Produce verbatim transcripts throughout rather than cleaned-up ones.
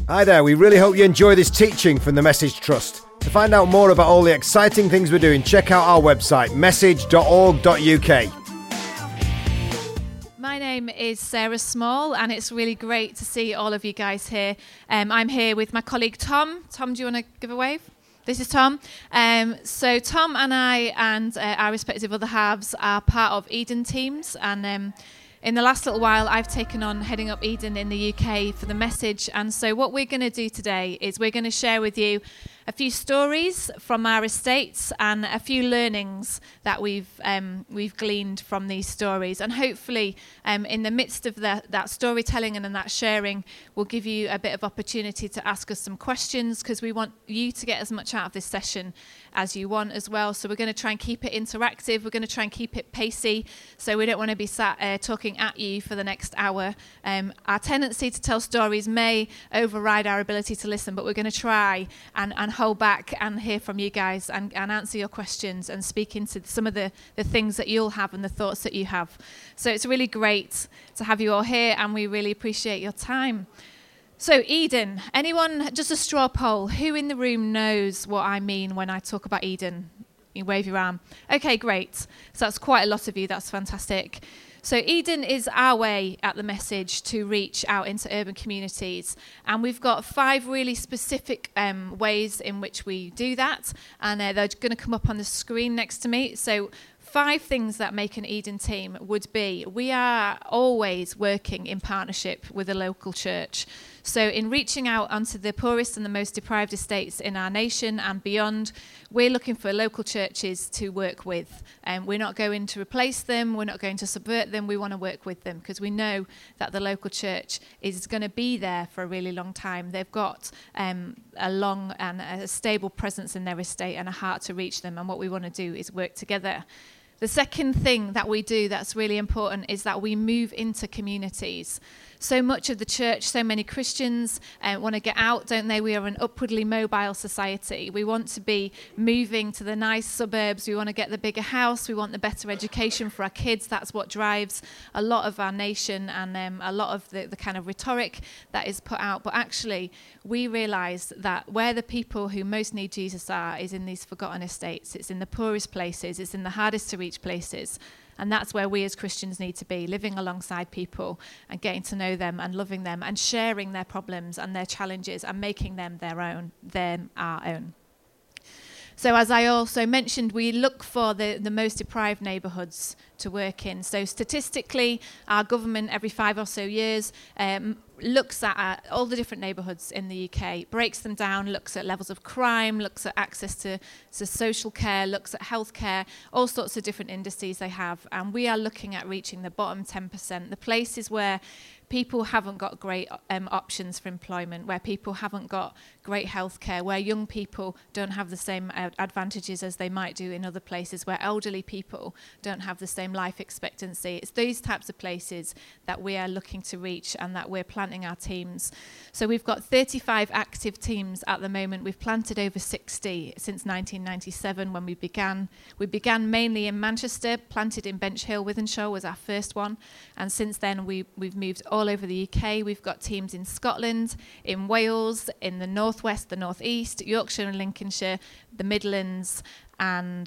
Hi there, we really hope you enjoy this teaching from the Message Trust. To find out more about all the exciting things we're doing, check out our website, message dot org dot U K. My name is Sarah Small, and it's really great to see all of you guys here. Um, I'm here with my colleague Tom. Tom, do you want to give a wave? This is Tom. Um, so Tom and I and uh, our respective other halves are part of Eden teams, and um, in the last little while I've taken on heading up Eden in the U K for the Message. And so what we're going to do today is we're going to share with you a few stories from our estates and a few learnings that we've um, we've gleaned from these stories. And hopefully um, in the midst of the, that storytelling and that sharing, we'll give you a bit of opportunity to ask us some questions, because we want you to get as much out of this session as you want as well. So we're going to try and keep it interactive. We're going to try and keep it pacey. So we don't want to be sat uh, talking at you for the next hour. Um, our tendency to tell stories may override our ability to listen, but we're going to try and, and hold back and hear from you guys and, and answer your questions and speak into some of the, the things that you'll have and the thoughts that you have. So it's really great to have you all here, and we really appreciate your time. So Eden, anyone, just a straw poll, who in the room knows what I mean when I talk about Eden? You wave your arm. Okay, great. So that's quite a lot of you. That's fantastic. So Eden is our way at the Message to reach out into urban communities. And we've got five really specific um, ways in which we do that. And uh, they're going to come up on the screen next to me. So five things that make an Eden team would be: we are always working in partnership with a local church. So in reaching out onto the poorest and the most deprived estates in our nation and beyond, we're looking for local churches to work with. And um, we're not going to replace them, we're not going to subvert them, we want to work with them, because we know that the local church is going to be there for a really long time. They've got um, a long and a stable presence in their estate and a heart to reach them, and what we want to do is work together. The second thing that we do that's really important is that we move into communities. So much of the church, so many Christians uh, want to get out, don't they? We are an upwardly mobile society. We want to be moving to the nice suburbs. We want to get the bigger house. We want the better education for our kids. That's what drives a lot of our nation and um, a lot of the, the kind of rhetoric that is put out. But actually, we realise that where the people who most need Jesus are is in these forgotten estates. It's in the poorest places. It's in the hardest to reach places. And that's where we as Christians need to be, living alongside people and getting to know them and loving them and sharing their problems and their challenges and making them their own, them our own. So as I also mentioned, we look for the, the most deprived neighbourhoods to work in. So statistically, our government every five or so years um, looks at uh, all the different neighbourhoods in the U K, breaks them down, looks at levels of crime, looks at access to, to social care, looks at healthcare, all sorts of different indices they have. And we are looking at reaching the bottom ten percent, the places where people haven't got great um, options for employment, where people haven't got great healthcare, where young people don't have the same uh, advantages as they might do in other places, where elderly people don't have the same life expectancy. It's those types of places that we are looking to reach and that we're planting our teams. So we've got thirty-five active teams at the moment. We've planted over sixty since nineteen ninety-seven when we began. We began mainly in Manchester, planted in Bench Hill. Wythenshawe was our first one. And since then, we, we've moved all over the U K. We've got teams in Scotland, in Wales, in the northwest, the northeast, Yorkshire and Lincolnshire, the Midlands, and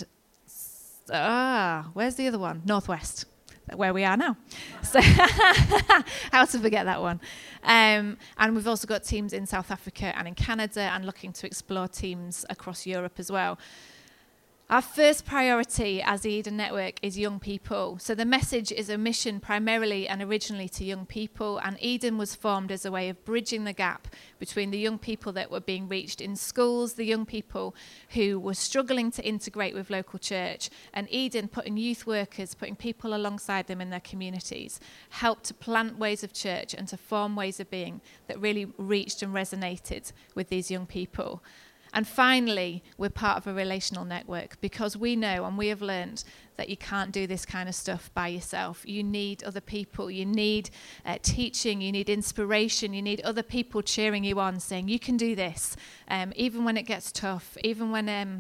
ah, where's the other one? Northwest, where we are now. So how to forget that one? Um, and we've also got teams in South Africa and in Canada, and looking to explore teams across Europe as well. Our first priority as the Eden Network is young people. So the Message is a mission primarily and originally to young people, and Eden was formed as a way of bridging the gap between the young people that were being reached in schools, the young people who were struggling to integrate with local church, and Eden, putting youth workers, putting people alongside them in their communities, helped to plant ways of church and to form ways of being that really reached and resonated with these young people. And finally, we're part of a relational network, because we know and we have learned that you can't do this kind of stuff by yourself. You need other people. You need uh, teaching. You need inspiration. You need other people cheering you on, saying, you can do this. Um, even when it gets tough, even when um,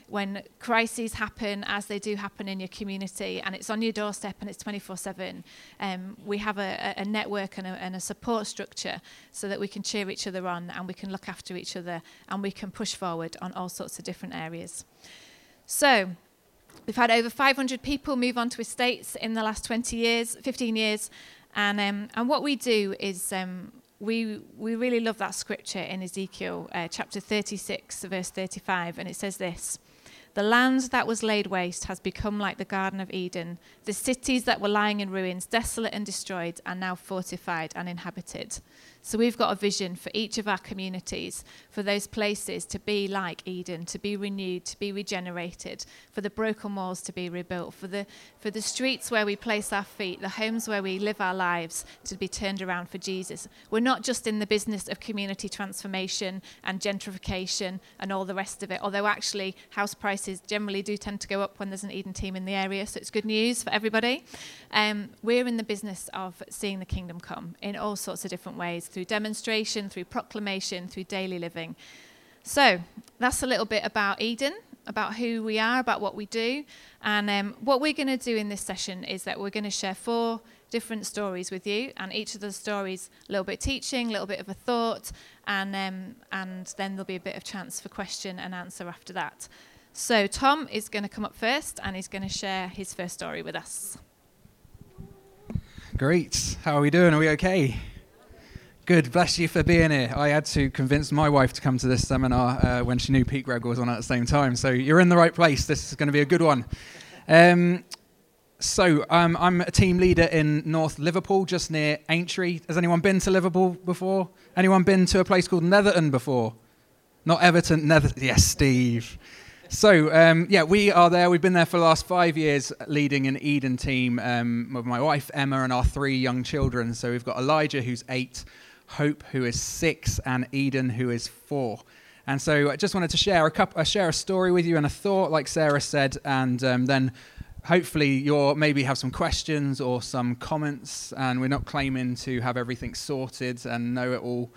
when crises happen, as they do happen in your community, and it's on your doorstep and it's twenty-four seven, um, we have a, a network and a, and a support structure so that we can cheer each other on and we can look after each other and we can push forward on all sorts of different areas. So we've had over five hundred people move on to estates in the last twenty years, fifteen years, and um, and what we do is um, we we really love that scripture in Ezekiel uh, chapter thirty-six, verse thirty-five, and it says this: "The land that was laid waste has become like the Garden of Eden. The cities that were lying in ruins, desolate and destroyed, are now fortified and inhabited." So we've got a vision for each of our communities, for those places to be like Eden, to be renewed, to be regenerated, for the broken walls to be rebuilt, for the for the streets where we place our feet, the homes where we live our lives to be turned around for Jesus. We're not just in the business of community transformation and gentrification and all the rest of it, although actually house prices generally do tend to go up when there's an Eden team in the area, so it's good news for everybody. Um, we're in the business of seeing the kingdom come in all sorts of different ways, through demonstration, through proclamation, through daily living. So that's a little bit about Eden, about who we are, about what we do. And um, what we're going to do in this session is that we're going to share four different stories with you, and each of the stories, a little bit teaching, a little bit of a thought, and um, and then there'll be a bit of chance for question and answer after that. So Tom is going to come up first, and he's going to share his first story with us. Great. How are we doing? Are we okay? Good. Bless you for being here. I had to convince my wife to come to this seminar uh, when she knew Pete Gregor was on at the same time. So you're in the right place. This is going to be a good one. Um, so um, I'm a team leader in North Liverpool, just near Aintree. Has anyone been to Liverpool before? Anyone been to a place called Netherton before? Not Everton, Netherton. Yes, Steve. So, um, yeah, we are there. We've been there for the last five years leading an Eden team um, with my wife, Emma, and our three young children. So we've got Elijah, who's eight, Hope, who is six, and Eden, who is four. And so I just wanted to share a, couple, uh, share a story with you and a thought, like Sarah said, and um, then hopefully you'll maybe have some questions or some comments, and we're not claiming to have everything sorted and know it all.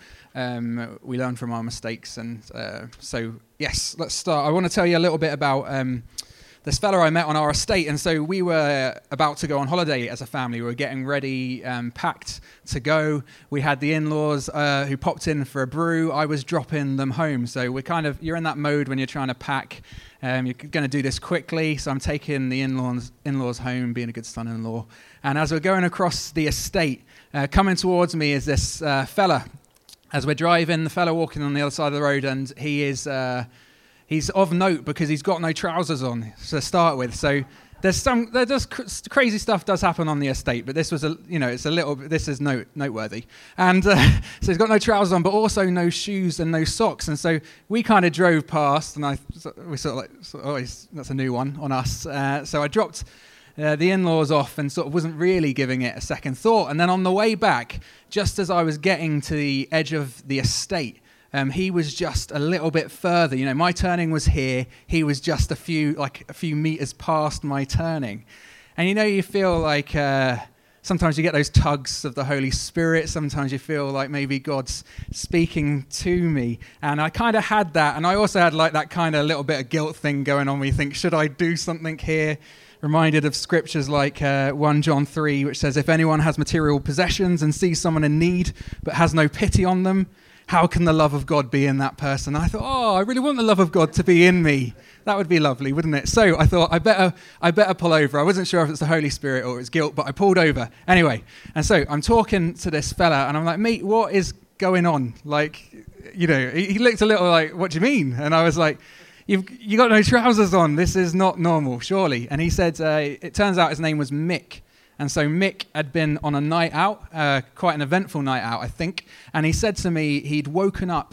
Um, we learn from our mistakes, and uh, so yes, let's start. I want to tell you a little bit about um, this fella I met on our estate. And so we were about to go on holiday as a family. We were getting ready, um, packed to go. We had the in-laws uh, who popped in for a brew. I was dropping them home. So we're kind of, you're in that mode when you're trying to pack. Um, you're going to do this quickly. So I'm taking the in-laws, in-laws home, being a good son-in-law. And as we're going across the estate, uh, coming towards me is this uh, fella. As we're driving, the fella walking on the other side of the road, and he is... Uh, He's of note because he's got no trousers on to start with. So there's some, there does cr- crazy stuff does happen on the estate, but this was a, you know, it's a little, this is note, noteworthy. And uh, so he's got no trousers on, but also no shoes and no socks. And so we kind of drove past, and I, we sort of like, oh, that's a new one on us. Uh, so I dropped uh, the in-laws off and sort of wasn't really giving it a second thought. And then on the way back, just as I was getting to the edge of the estate, Um, he was just a little bit further. You know, my turning was here. He was just a few, like a few meters past my turning. And you know, you feel like uh, sometimes you get those tugs of the Holy Spirit. Sometimes you feel like maybe God's speaking to me. And I kind of had that. And I also had like that kind of little bit of guilt thing going on where you think, should I do something here? Reminded of scriptures like uh, First John three, which says, if anyone has material possessions and sees someone in need but has no pity on them, how can the love of God be in that person? I thought, oh, I really want the love of God to be in me. That would be lovely, wouldn't it? So I thought, I better I better pull over. I wasn't sure if it's the Holy Spirit or it's guilt, but I pulled over. Anyway, and so I'm talking to this fella, and I'm like, mate, what is going on? Like, you know, he, he looked a little like, what do you mean? And I was like, you've you got no trousers on. This is not normal, surely. And he said, uh, it turns out his name was Mick. And so Mick had been on a night out, uh, quite an eventful night out, I think. And he said to me he'd woken up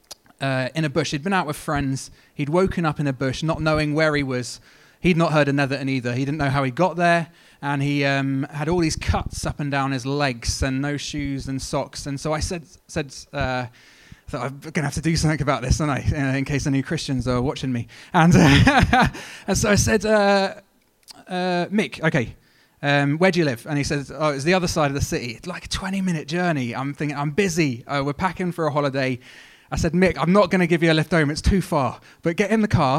uh, in a bush. He'd been out with friends. He'd woken up in a bush, not knowing where he was. He'd not heard of Netherton either. He didn't know how he got there. And he um, had all these cuts up and down his legs and no shoes and socks. And so I said, said uh, I thought, I'm going to have to do something about this, aren't I, uh, in case any Christians are watching me. And, uh, and so I said, uh, uh, Mick, okay, Um, where do you live? And he says, oh, it's the other side of the city. It's like a twenty-minute journey. I'm thinking, I'm busy. Uh, we're packing for a holiday. I said, Mick, I'm not going to give you a lift home. It's too far. But get in the car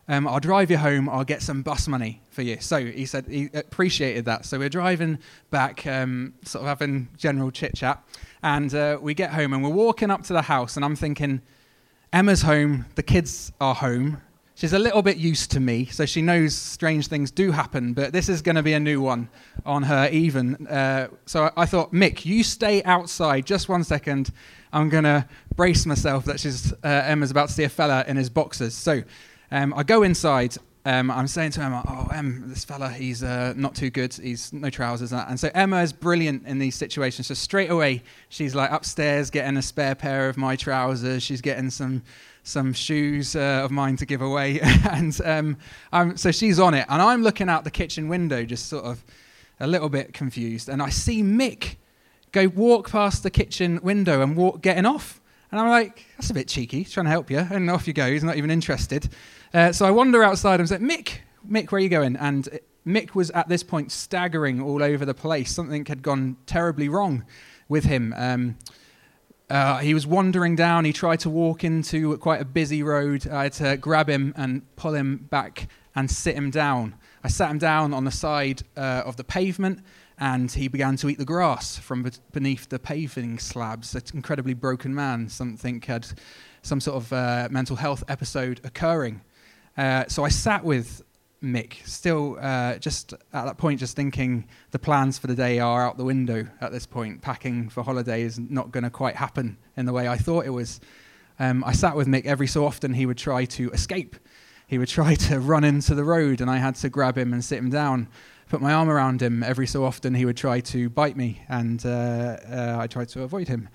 Um, I'll drive you home. I'll get some bus money for you. So he said he appreciated that. So we're driving back, um, sort of having general chit-chat. And uh, we get home and we're walking up to the house. And I'm thinking, Emma's home. The kids are home. She's a little bit used to me. So she knows strange things do happen. But this is going to be a new one on her even. Uh, so I, I thought, Mick, you stay outside just one second. I'm going to brace myself that she's uh, Emma's about to see a fella in his boxers. So Um, I go inside, um, I'm saying to Emma, oh, Em, this fella, he's uh, not too good, he's no trousers. And, and so Emma is brilliant in these situations. So straight away, she's like upstairs getting a spare pair of my trousers. She's getting some some shoes uh, of mine to give away. and um, I'm, so she's on it. And I'm looking out the kitchen window, just sort of a little bit confused. And I see Mick go walk past the kitchen window and walk getting off. And I'm like, that's a bit cheeky, he's trying to help you. And off you go, he's not even interested. Uh, so I wander outside and say, Mick, Mick, where are you going? And Mick was at this point staggering all over the place. Something had gone terribly wrong with him. Um, uh, he was wandering down. He tried to walk into quite a busy road. I had to grab him and pull him back and sit him down. I sat him down on the side uh, of the pavement, and he began to eat the grass from be- beneath the paving slabs. An incredibly broken man. Something had some sort of uh, mental health episode occurring. Uh, so I sat with Mick, still uh, just at that point, just thinking the plans for the day are out the window at this point. Packing for holiday is not going to quite happen in the way I thought it was. Um, I sat with Mick. Every so often he would try to escape. He would try to run into the road, and I had to grab him and sit him down, put my arm around him. Every so often he would try to bite me, and uh, uh, I tried to avoid him.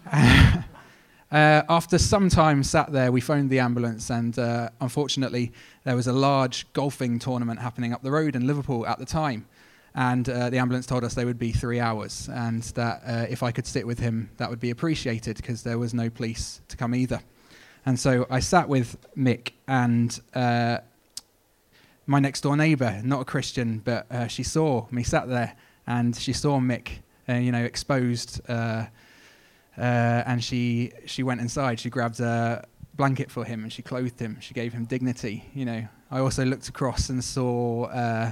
Uh, after some time sat there, we phoned the ambulance, and uh, unfortunately there was a large golfing tournament happening up the road in Liverpool at the time, and uh, the ambulance told us they would be three hours, and that uh, if I could sit with him, that would be appreciated, because there was no police to come either. And so I sat with Mick, and uh, my next door neighbour, not a Christian, but uh, she saw me sat there, and she saw Mick, uh, you know, exposed. Uh, Uh, and she she went inside. She grabbed a blanket for him and she clothed him. She gave him dignity. You know, I also looked across and saw uh,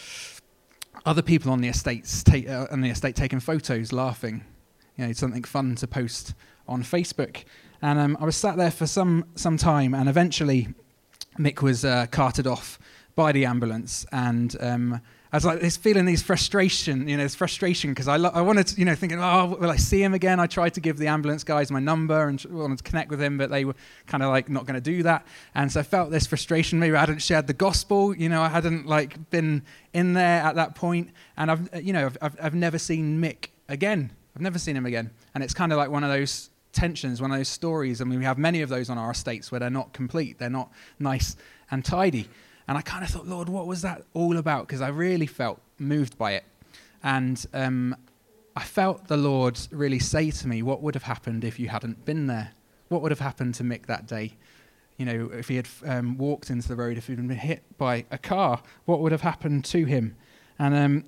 other people on the estates ta- uh, on the estate taking photos, laughing. You know, something fun to post on Facebook. And um, I was sat there for some some time, and eventually Mick was uh, carted off by the ambulance, and um, I was like, this feeling, this frustration, you know, this frustration, because I, lo- I wanted to, you know, thinking, oh, will I see him again? I tried to give the ambulance guys my number and wanted to connect with him, but they were kind of like not going to do that. And so I felt this frustration. Maybe I hadn't shared the gospel, you know, I hadn't like been in there at that point. And I've, you know, I've, I've, I've never seen Mick again. I've never seen him again. And it's kind of like one of those tensions, one of those stories. I mean, we have many of those on our estates where they're not complete, they're not nice and tidy. And I kind of thought, Lord, what was that all about? Because I really felt moved by it. And um, I felt the Lord really say to me, what would have happened if you hadn't been there? What would have happened to Mick that day? You know, if he had um, walked into the road, if he'd been hit by a car, what would have happened to him? And um,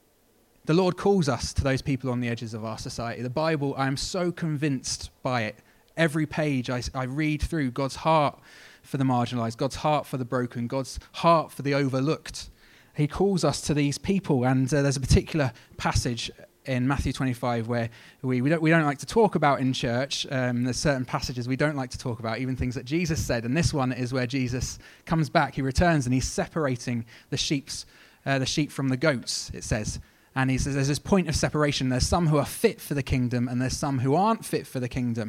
the Lord calls us to those people on the edges of our society. The Bible, I am so convinced by it. Every page I, I read through, God's heart for the marginalized, God's heart for the broken, God's heart for the overlooked. He calls us to these people, and uh, there's a particular passage in Matthew twenty-five where we we don't we don't like to talk about in church. Um, there's certain passages we don't like to talk about, even things that Jesus said. And this one is where Jesus comes back, he returns, and he's separating the sheep's uh, the sheep from the goats. It says, and he says there's this point of separation. There's some who are fit for the kingdom, and there's some who aren't fit for the kingdom.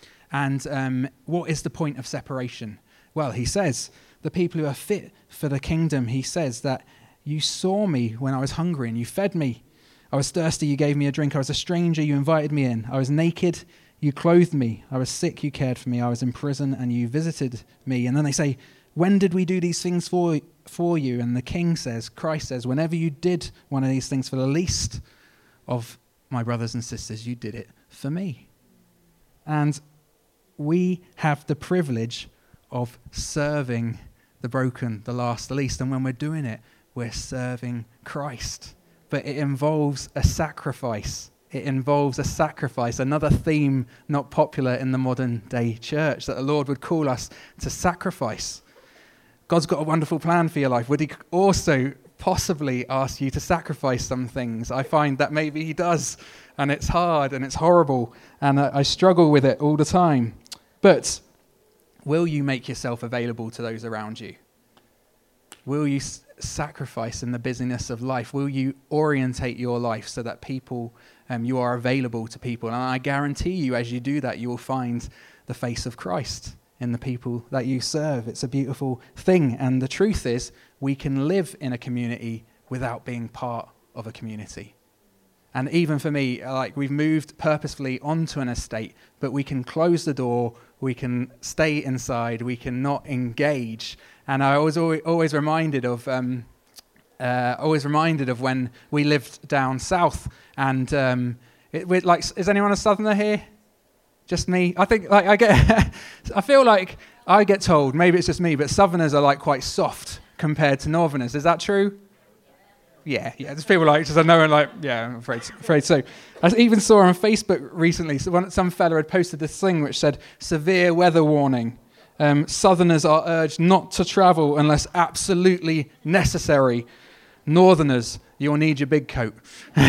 And um, what is the point of separation? Well, he says, the people who are fit for the kingdom, he says that you saw me when I was hungry and you fed me. I was thirsty, you gave me a drink. I was a stranger, you invited me in. I was naked, you clothed me. I was sick, you cared for me. I was in prison and you visited me. And then they say, when did we do these things for, for you? And the king says, Christ says, whenever you did one of these things for the least of my brothers and sisters, you did it for me. And we have the privilege of serving the broken, the last, the least. And when we're doing it, we're serving Christ. But it involves a sacrifice. It involves a sacrifice. Another theme not popular in the modern day church, that the Lord would call us to sacrifice. God's got a wonderful plan for your life? Would he also possibly ask you to sacrifice some things? I find that maybe he does, and it's hard and it's horrible, and I, I struggle with it all the time. But will you make yourself available to those around you? Will you s- sacrifice in the busyness of life? Will you orientate your life so that people, um, you are available to people? And I guarantee you, as you do that, you will find the face of Christ in the people that you serve. It's a beautiful thing. And the truth is, we can live in a community without being part of a community. And even for me, like, we've moved purposefully onto an estate, but we can close the door, we can stay inside, we can not engage. And I was always, always reminded of, um, uh, always reminded of when we lived down south. And um, it, we're like, is anyone a southerner here? Just me? I think, like, I get, I feel like I get told, maybe it's just me, but southerners are like quite soft compared to northerners. Is that true? Yeah, yeah. There's people like, just I know, and like, yeah, I'm afraid, afraid so. I even saw on Facebook recently, so one, some fella had posted this thing which said, severe weather warning. Um, Southerners are urged not to travel unless absolutely necessary. Northerners, you'll need your big coat.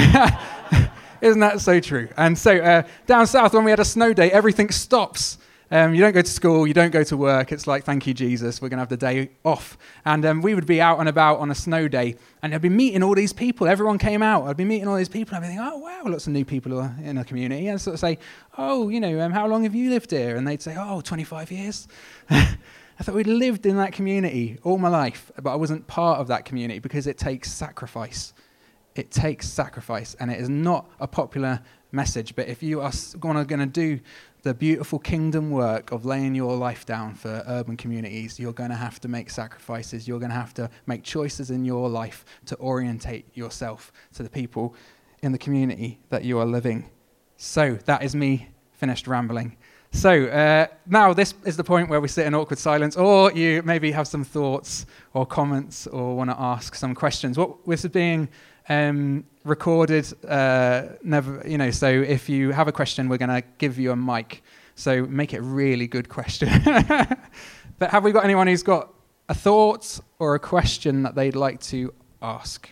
Isn't that so true? And so uh, down south, when we had a snow day, everything stops. Um, you don't go to school, you don't go to work. It's like, thank you, Jesus, we're going to have the day off. And um, we would be out and about on a snow day, and I'd be meeting all these people. Everyone came out. I'd be meeting all these people. I'd be thinking, oh, wow, lots of new people in the community. And I'd sort of say, oh, you know, um, how long have you lived here? And they'd say, oh, twenty-five years. I thought we'd lived in that community all my life, but I wasn't part of that community because it takes sacrifice. It takes sacrifice, and it is not a popular message. But if you are going to do the beautiful kingdom work of laying your life down for urban communities, you're going to have to make sacrifices. You're going to have to make choices in your life to orientate yourself to the people in the community that you are living. So that is me finished rambling. So uh, now this is the point where we sit in awkward silence, or you maybe have some thoughts or comments or want to ask some questions. What this is being um, recorded, uh, never, you know. So if you have a question, we're going to give you a mic. So make it a really good question. But have we got anyone who's got a thought or a question that they'd like to ask?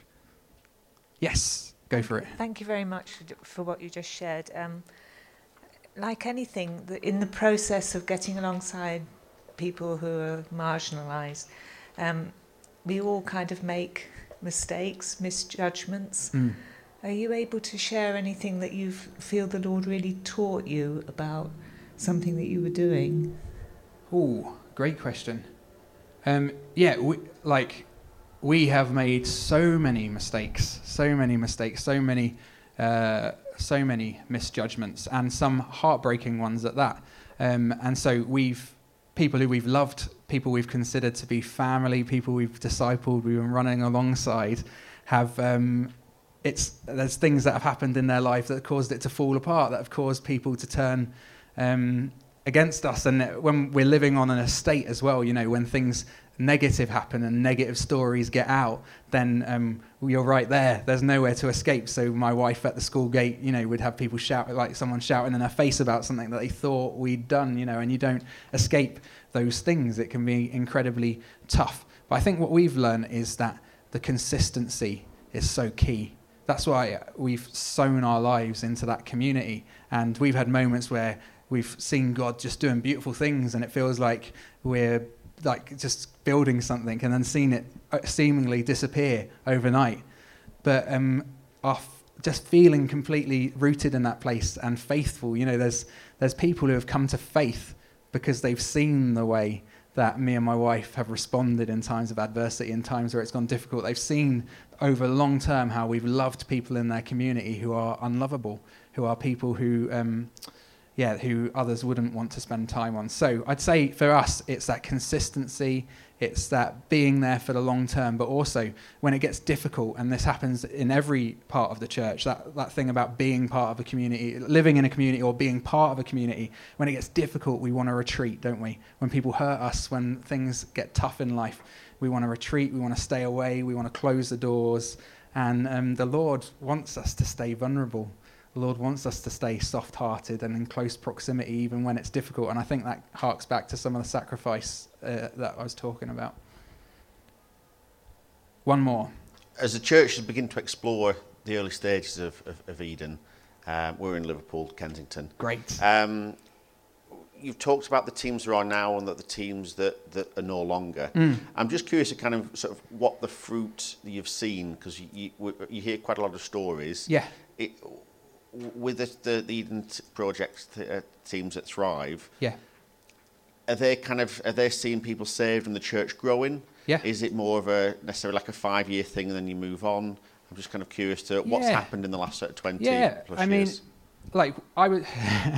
Yes, go for it. Thank you very much for what you just shared. Um, like anything, the, in the process of getting alongside people who are marginalised, um, we all kind of make mistakes, misjudgments. Mm. Are you able to share anything that you feel the Lord really taught you about something that you were doing? Oh, great question. Um, yeah, we, like we have made so many mistakes, so many mistakes, so many, uh, so many misjudgments, and some heartbreaking ones at that. Um, and so we've people who we've loved, people we've considered to be family, people we've discipled, we've been running alongside, have um, it's there's things that have happened in their life that have caused it to fall apart, that have caused people to turn um, against us. And when we're living on an estate as well, you know, when things negative happen and negative stories get out, then um, you're right there. There's nowhere to escape. So my wife at the school gate, you know, would have people shout, like someone shouting in her face about something that they thought we'd done, you know, and you don't escape those things. It can be incredibly tough. But I think what we've learned is that the consistency is so key. That's why we've sown our lives into that community. And we've had moments where we've seen God just doing beautiful things, and it feels like we're like just building something and then seen it seemingly disappear overnight. But um, our f- just feeling completely rooted in that place and faithful. You know, there's there's people who have come to faith because they've seen the way that me and my wife have responded in times of adversity, in times where it's gone difficult. They've seen over long term how we've loved people in their community who are unlovable, who are people who... Um, yeah, who others wouldn't want to spend time on. So I'd say for us, it's that consistency, it's that being there for the long term, but also when it gets difficult, and this happens in every part of the church, that, that thing about being part of a community, living in a community or being part of a community, when it gets difficult, we want to retreat, don't we? When people hurt us, when things get tough in life, we want to retreat, we want to stay away, we want to close the doors, and um, the Lord wants us to stay vulnerable. The Lord wants us to stay soft-hearted and in close proximity even when it's difficult. And I think that harks back to some of the sacrifice uh, that I was talking about. One more. As the church has begun to explore the early stages of, of, of Eden, uh, we're in Liverpool, Kensington. Great. Um, you've talked about the teams that are now and that the teams that, that are no longer. Mm. I'm just curious to kind of sort of what the fruit that you've seen, because you, you, you hear quite a lot of stories. Yeah. It, with the, the, the Eden t- project t- uh, teams that thrive, Yeah. are they kind of are they seeing people saved and the church growing? Yeah. Is it more of a necessarily like a five year thing and then you move on? I'm just kind of curious to what's Yeah. happened in the last sort of twenty Yeah, plus I years. mean, like I would.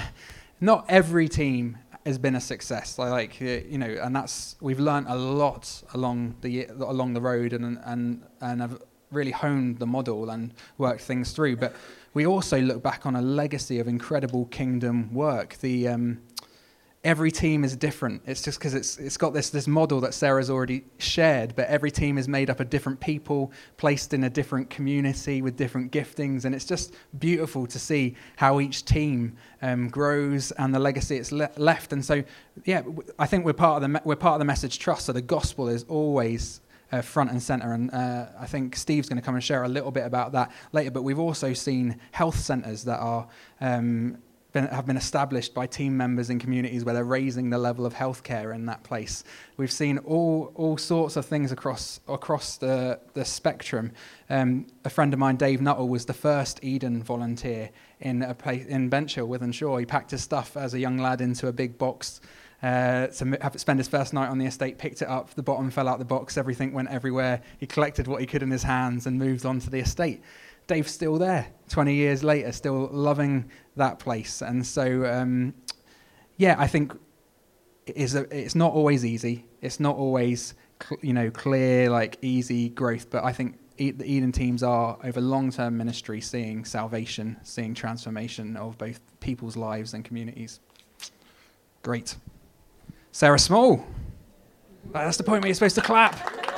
Not every team has been a success. Like, you know, and that's we've learned a lot along the along the road, and and and have really honed the model and worked things through. But we also look back on a legacy of incredible kingdom work. The um, every team is different. It's just because it's it's got this this model that Sarah's already shared, but every team is made up of different people placed in a different community with different giftings, and it's just beautiful to see how each team um, grows and the legacy it's le- left. And so, yeah, I think we're part of the me- we're part of the Message Trust. So the gospel is always uh, front and center, and uh, I think Steve's going to come and share a little bit about that later. But we've also seen health centers that are um, Been, have been established by team members in communities where they're raising the level of healthcare in that place. We've seen all all sorts of things across across the the spectrum. Um, a friend of mine, Dave Nuttall, was the first Eden volunteer in a place in Benchill, Wythenshawe. He packed his stuff as a young lad into a big box uh, to have it spend his first night on the estate. Picked it up, the bottom fell out the box, everything went everywhere. He collected what he could in his hands and moved on to the estate. Dave's still there twenty years later, still loving that place. And so, um, yeah, I think it is a, it's not always easy. It's not always, cl- you know, clear, like easy growth. But I think e- the Eden teams are, over long-term ministry, seeing salvation, seeing transformation of both people's lives and communities. Great. Sarah Small. That's the point where you're supposed to clap.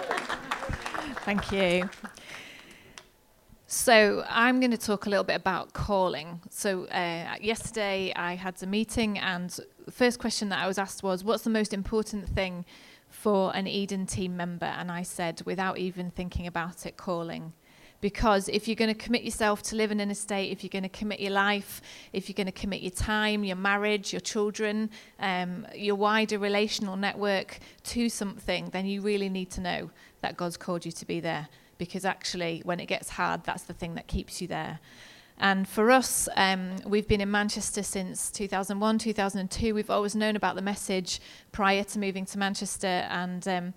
Thank you. So I'm going to talk a little bit about calling. So uh, yesterday I had a meeting, and the first question that I was asked was, what's the most important thing for an Eden team member? And I said, without even thinking about it, calling. Because if you're going to commit yourself to live in an estate, if you're going to commit your life, if you're going to commit your time, your marriage, your children, um, your wider relational network to something, then you really need to know that God's called you to be there. Because actually, when it gets hard, that's the thing that keeps you there. And for us, um, we've been in Manchester since two thousand one, two thousand two. We've always known about the message prior to moving to Manchester. And um,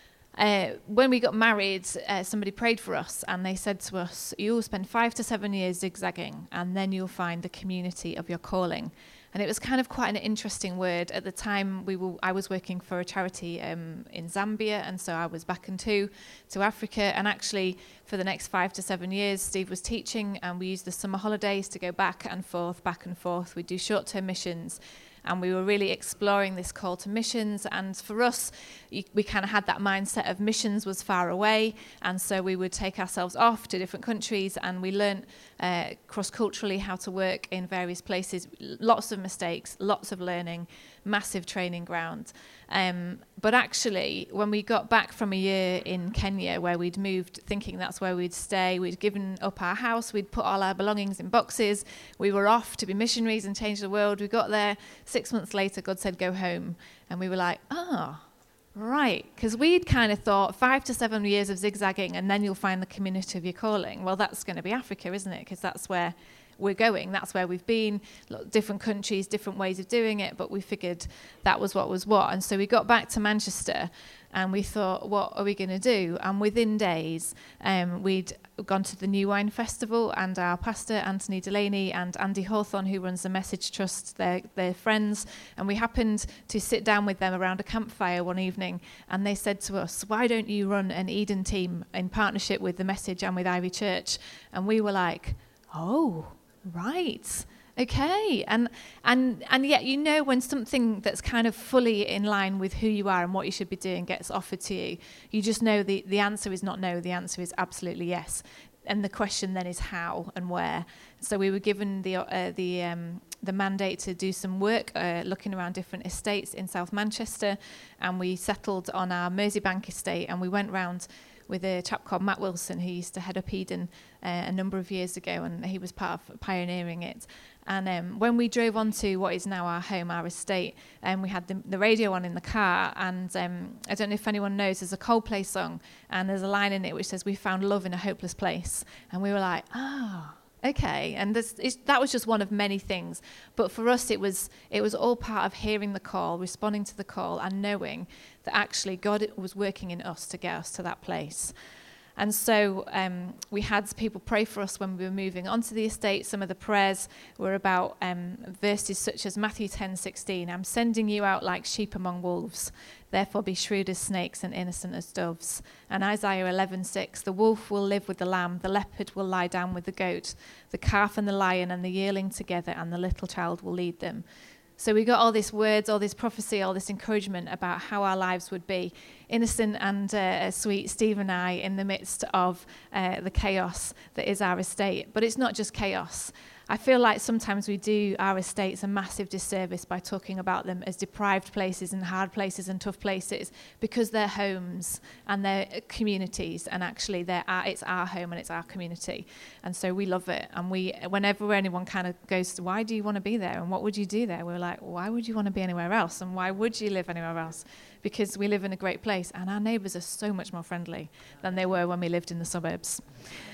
uh, when we got married, uh, somebody prayed for us, and they said to us, you'll spend five to seven years zigzagging, and then you'll find the community of your calling. And it was kind of quite an interesting word. At the time, we were, I was working for a charity um, in Zambia, and so I was back into to Africa. And actually, for the next five to seven years, Steve was teaching, and we used the summer holidays to go back and forth, back and forth. We'd do short-term missions, and we were really exploring this call to missions. And for us, we kind of had that mindset of missions was far away, and so we would take ourselves off to different countries, and we learnt uh, cross-culturally how to work in various places. Lots of mistakes, lots of learning, massive training ground. Um, but actually, when we got back from a year in Kenya, where we'd moved thinking that's where we'd stay, we'd given up our house, we'd put all our belongings in boxes, we were off to be missionaries and change the world. We got there, six months later, God said, go home. And we were like, ah, right. Because we'd kind of thought five to seven years of zigzagging, and then you'll find the community of your calling. Well, that's going to be Africa, isn't it? Because that's where we're going. That's where we've been. Different countries, different ways of doing it, but we figured that was what was what. And so we got back to Manchester, and we thought, what are we going to do? And within days, um, we'd gone to the New Wine Festival, and our pastor, Anthony Delaney, and Andy Hawthorne, who runs the Message Trust, they're, they're friends, and we happened to sit down with them around a campfire one evening, and they said to us, why don't you run an Eden team in partnership with the Message and with Ivy Church? And we were like, oh, right. Okay, and and and yet you know when something that's kind of fully in line with who you are and what you should be doing gets offered to you, you just know the, the answer is not no, the answer is absolutely yes. And the question then is how and where. So we were given the uh, the um, the mandate to do some work uh, looking around different estates in South Manchester, and we settled on our Merseybank estate, and we went round with a chap called Matt Wilson, who used to head up Eden uh, a number of years ago, and he was part of pioneering it. And um, when we drove onto what is now our home, our estate, um, we had the, the radio on in the car, and um, I don't know if anyone knows, there's a Coldplay song, and there's a line in it which says, "We found love in a hopeless place." And we were like, ah, oh, okay. And this, it's, that was just one of many things. But for us, it was it was all part of hearing the call, responding to the call, and knowing that actually God was working in us to get us to that place. And so um, we had people pray for us when we were moving onto the estate. Some of the prayers were about um, verses such as Matthew ten sixteen, "I'm sending you out like sheep among wolves. Therefore be shrewd as snakes and innocent as doves." And Isaiah eleven six, "The wolf will live with the lamb, the leopard will lie down with the goat, the calf and the lion and the yearling together, and the little child will lead them." So we got all these words, all this prophecy, all this encouragement about how our lives would be innocent and uh, sweet, Steve and I, in the midst of uh, the chaos that is our estate. But it's not just chaos. I feel like sometimes we do our estates a massive disservice by talking about them as deprived places and hard places and tough places, because they're homes and they're communities, and actually they're our, it's our home and it's our community. And so we love it. And we, whenever anyone kind of goes, "Why do you want to be there? And what would you do there?" We're like, "Why would you want to be anywhere else? And why would you live anywhere else?" Because we live in a great place, and our neighbours are so much more friendly than they were when we lived in the suburbs.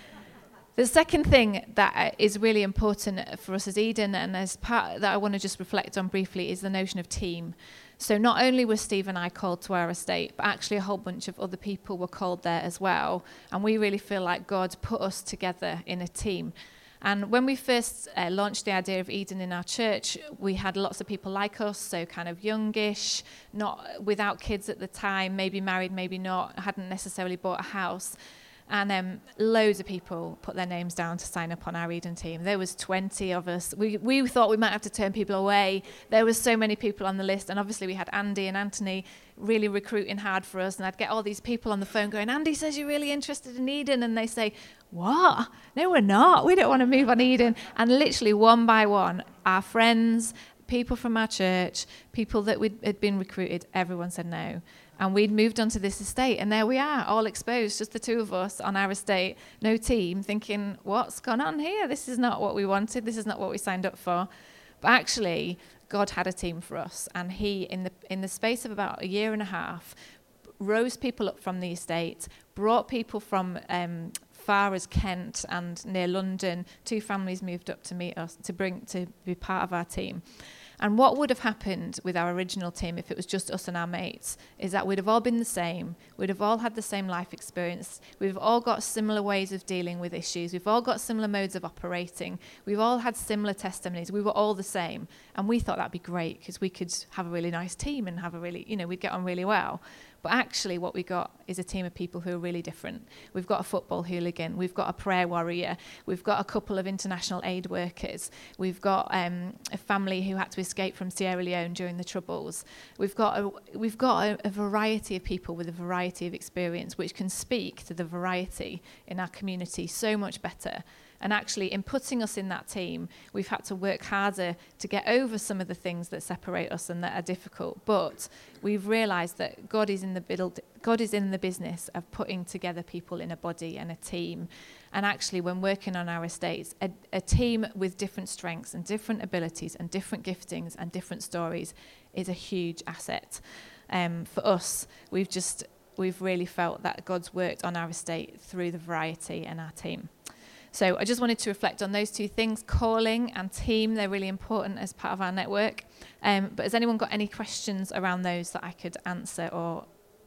The second thing that is really important for us as Eden, and as part that I want to just reflect on briefly, is the notion of team. So not only were Steve and I called to our estate, but actually a whole bunch of other people were called there as well. And we really feel like God put us together in a team. And when we first uh, launched the idea of Eden in our church, we had lots of people like us, so kind of youngish, not without kids at the time, maybe married, maybe not, hadn't necessarily bought a house. And um, loads of people put their names down to sign up on our Eden team. There was twenty of us. We we thought we might have to turn people away. There was so many people on the list. And obviously we had Andy and Anthony really recruiting hard for us. And I'd get all these people on the phone going, "Andy says you're really interested in Eden." And they say, "What? No, we're not. We don't want to move on Eden." And literally one by one, our friends, people from our church, people that we'd, had been recruited, everyone said no. And we'd moved onto this estate, and there we are, all exposed, just the two of us on our estate, no team, thinking, what's gone on here? This is not what we wanted. This is not what we signed up for. But actually, God had a team for us, and he, in the in the space of about a year and a half, rose people up from the estate, brought people from um, far as Kent and near London. Two families moved up to meet us, to bring to be part of our team. And what would have happened with our original team if it was just us and our mates is that we'd have all been the same. We'd have all had the same life experience. We've all got similar ways of dealing with issues. We've all got similar modes of operating. We've all had similar testimonies. We were all the same. And we thought that'd be great because we could have a really nice team and have a really, you know, we'd get on really well. But actually what we got is a team of people who are really different. We've got a football hooligan. We've got a prayer warrior. We've got a couple of international aid workers. We've got um, a family who had to escape from Sierra Leone during the Troubles. We've got a, we've got a, a variety of people with a variety of experience which can speak to the variety in our community so much better. And actually, in putting us in that team, we've had to work harder to get over some of the things that separate us and that are difficult. But we've realised that God is in the build, God is in the business of putting together people in a body and a team. And actually, when working on our estates, a, a team with different strengths and different abilities and different giftings and different stories is a huge asset. Um, for us, we've just we've really felt that God's worked on our estate through the variety and our team. So I just wanted to reflect on those two things, calling and team. They're really important as part of our network. Um, but has anyone got any questions around those that I could answer or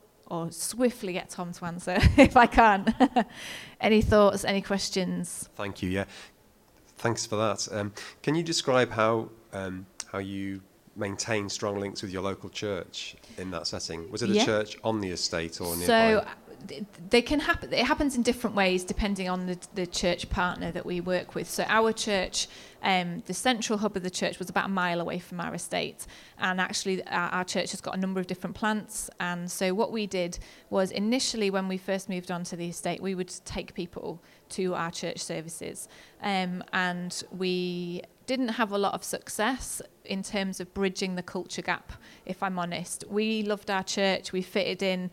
or swiftly get Tom to answer if I can? Any thoughts, any questions? Thank you, yeah. Thanks for that. Um, can you describe how um, how you maintain strong links with your local church in that setting? Was it a yeah. church on the estate or nearby? So they can happen. It happens in different ways depending on the, the church partner that we work with. So our church, um, the central hub of the church was about a mile away from our estate, and actually our, our church has got a number of different plants. And so what we did was initially, when we first moved onto the estate, we would take people to our church services, um, and we didn't have a lot of success in terms of bridging the culture gap, if I'm honest. We loved our church. We fitted in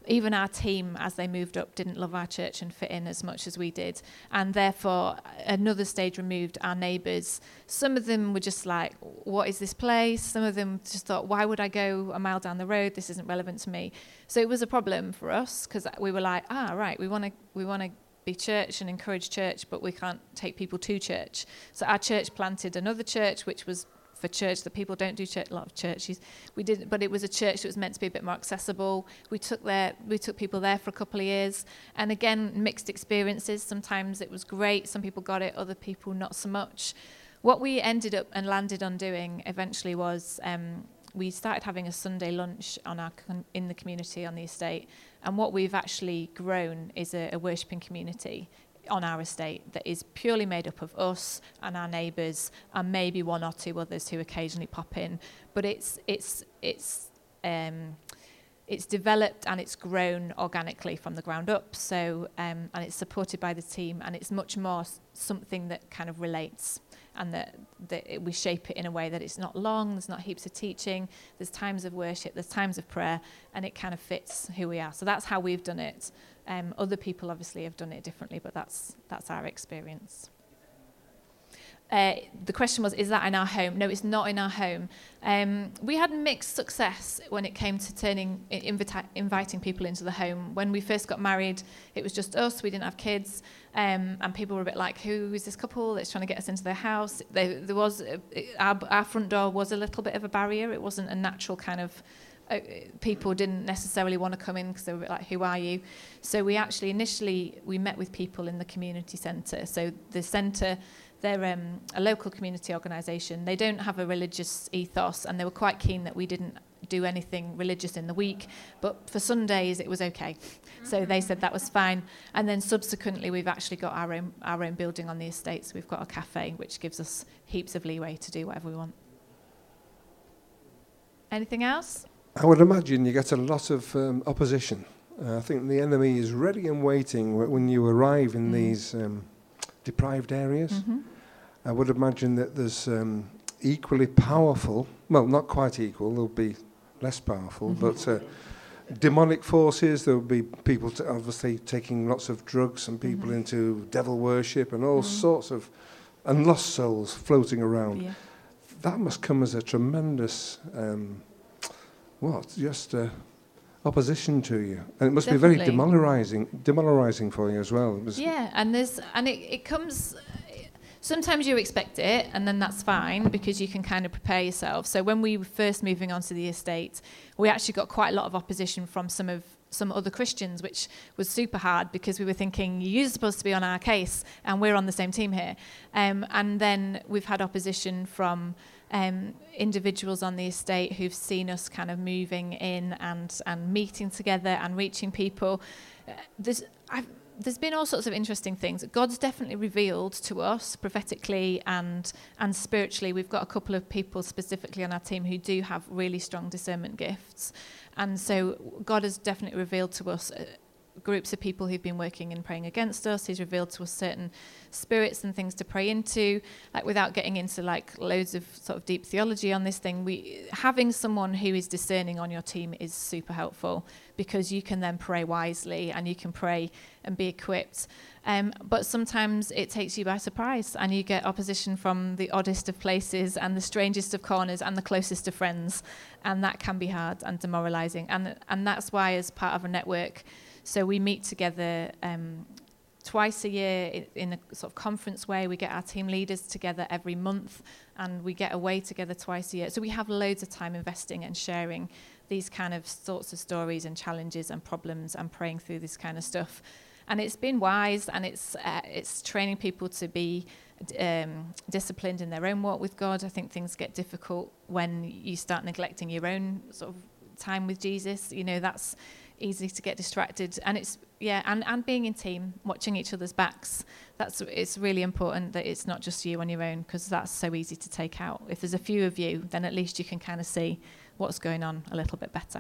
even our team, as they moved up, didn't love our church and fit in as much as we did. And therefore, another stage removed, our neighbours, some of them were just like, what is this place? Some of them just thought, why would I go a mile down the road? This isn't relevant to me. So it was a problem for us, because we were like, ah, right, we want to we want to be church and encourage church, but we can't take people to church. So our church planted another church, which was for church that people don't do church, a lot of churches. We did, but it was a church that was meant to be a bit more accessible. We took there, we took people there for a couple of years, and again, mixed experiences. Sometimes it was great, some people got it, other people not so much. What we ended up and landed on doing eventually was um, we started having a Sunday lunch on our con- in the community on the estate, and what we've actually grown is a, a worshipping community on our estate that is purely made up of us and our neighbours and maybe one or two others who occasionally pop in. But it's it's it's um, it's developed and it's grown organically from the ground up. So um, and it's supported by the team, and it's much more something that kind of relates, and that, that it, we shape it in a way that it's not long, there's not heaps of teaching, there's times of worship, there's times of prayer, and it kind of fits who we are. So that's how we've done it. Um, other people obviously have done it differently, but that's that's our experience. Uh, the question was, is that in our home? No, it's not in our home. Um, we had mixed success when it came to turning, invita- inviting people into the home. When we first got married, it was just us. We didn't have kids, um, and people were a bit like, "Who is this couple that's trying to get us into their house?" They, there was a, our, our front door was a little bit of a barrier. It wasn't a natural kind of. Uh, people didn't necessarily want to come in because they were a bit like, who are you? So we actually initially we met with people in the community centre. So the centre, they're um, a local community organisation. They don't have a religious ethos, and they were quite keen that we didn't do anything religious in the week, but for Sundays it was okay. So they said that was fine. And then subsequently we've actually got our own our own building on the estate. So we've got a cafe, which gives us heaps of leeway to do whatever we want. Anything else? I would imagine you get a lot of um, opposition. Uh, I think the enemy is ready and waiting w- when you arrive in mm. these um, deprived areas. Mm-hmm. I would imagine that there's um, equally powerful, well, not quite equal, there'll be less powerful, mm-hmm. but uh, demonic forces. There'll be people t- obviously taking lots of drugs and people mm-hmm. into devil worship and all mm-hmm. sorts of, and lost souls floating around. Yeah. That must come as a tremendous... Um, What? Just uh, opposition to you, and it must Definitely. be very demoralising, demoralising for you as well. Yeah, and there's and it, it comes. Sometimes you expect it, and then that's fine because you can kind of prepare yourself. So when we were first moving onto the estate, we actually got quite a lot of opposition from some of some other Christians, which was super hard because we were thinking, you're supposed to be on our case, and we're on the same team here. Um, and then we've had opposition from. Um, individuals on the estate who've seen us kind of moving in and, and meeting together and reaching people. Uh, there's, I've, there's been all sorts of interesting things. God's definitely revealed to us prophetically and and spiritually. We've got a couple of people specifically on our team who do have really strong discernment gifts. And so God has definitely revealed to us uh, groups of people who've been working and praying against us. He's revealed to us certain spirits and things to pray into, like without getting into like loads of sort of deep theology on this thing. We having someone who is discerning on your team is super helpful because you can then pray wisely and you can pray and be equipped. Um, but sometimes it takes you by surprise and you get opposition from the oddest of places and the strangest of corners and the closest of friends, and that can be hard and demoralizing. And and that's why, as part of a network, so we meet together um, twice a year in a sort of conference way. We get our team leaders together every month, and we get away together twice a year. So we have loads of time investing and sharing these kind of sorts of stories and challenges and problems and praying through this kind of stuff. And it's been wise, and it's uh, it's training people to be um, disciplined in their own walk with God. I think things get difficult when you start neglecting your own sort of time with Jesus. You know, that's easy to get distracted, and it's yeah and and being in team, watching each other's backs, that's it's really important that it's not just you on your own, because that's so easy to take out. If there's a few of you, then at least you can kind of see what's going on a little bit better.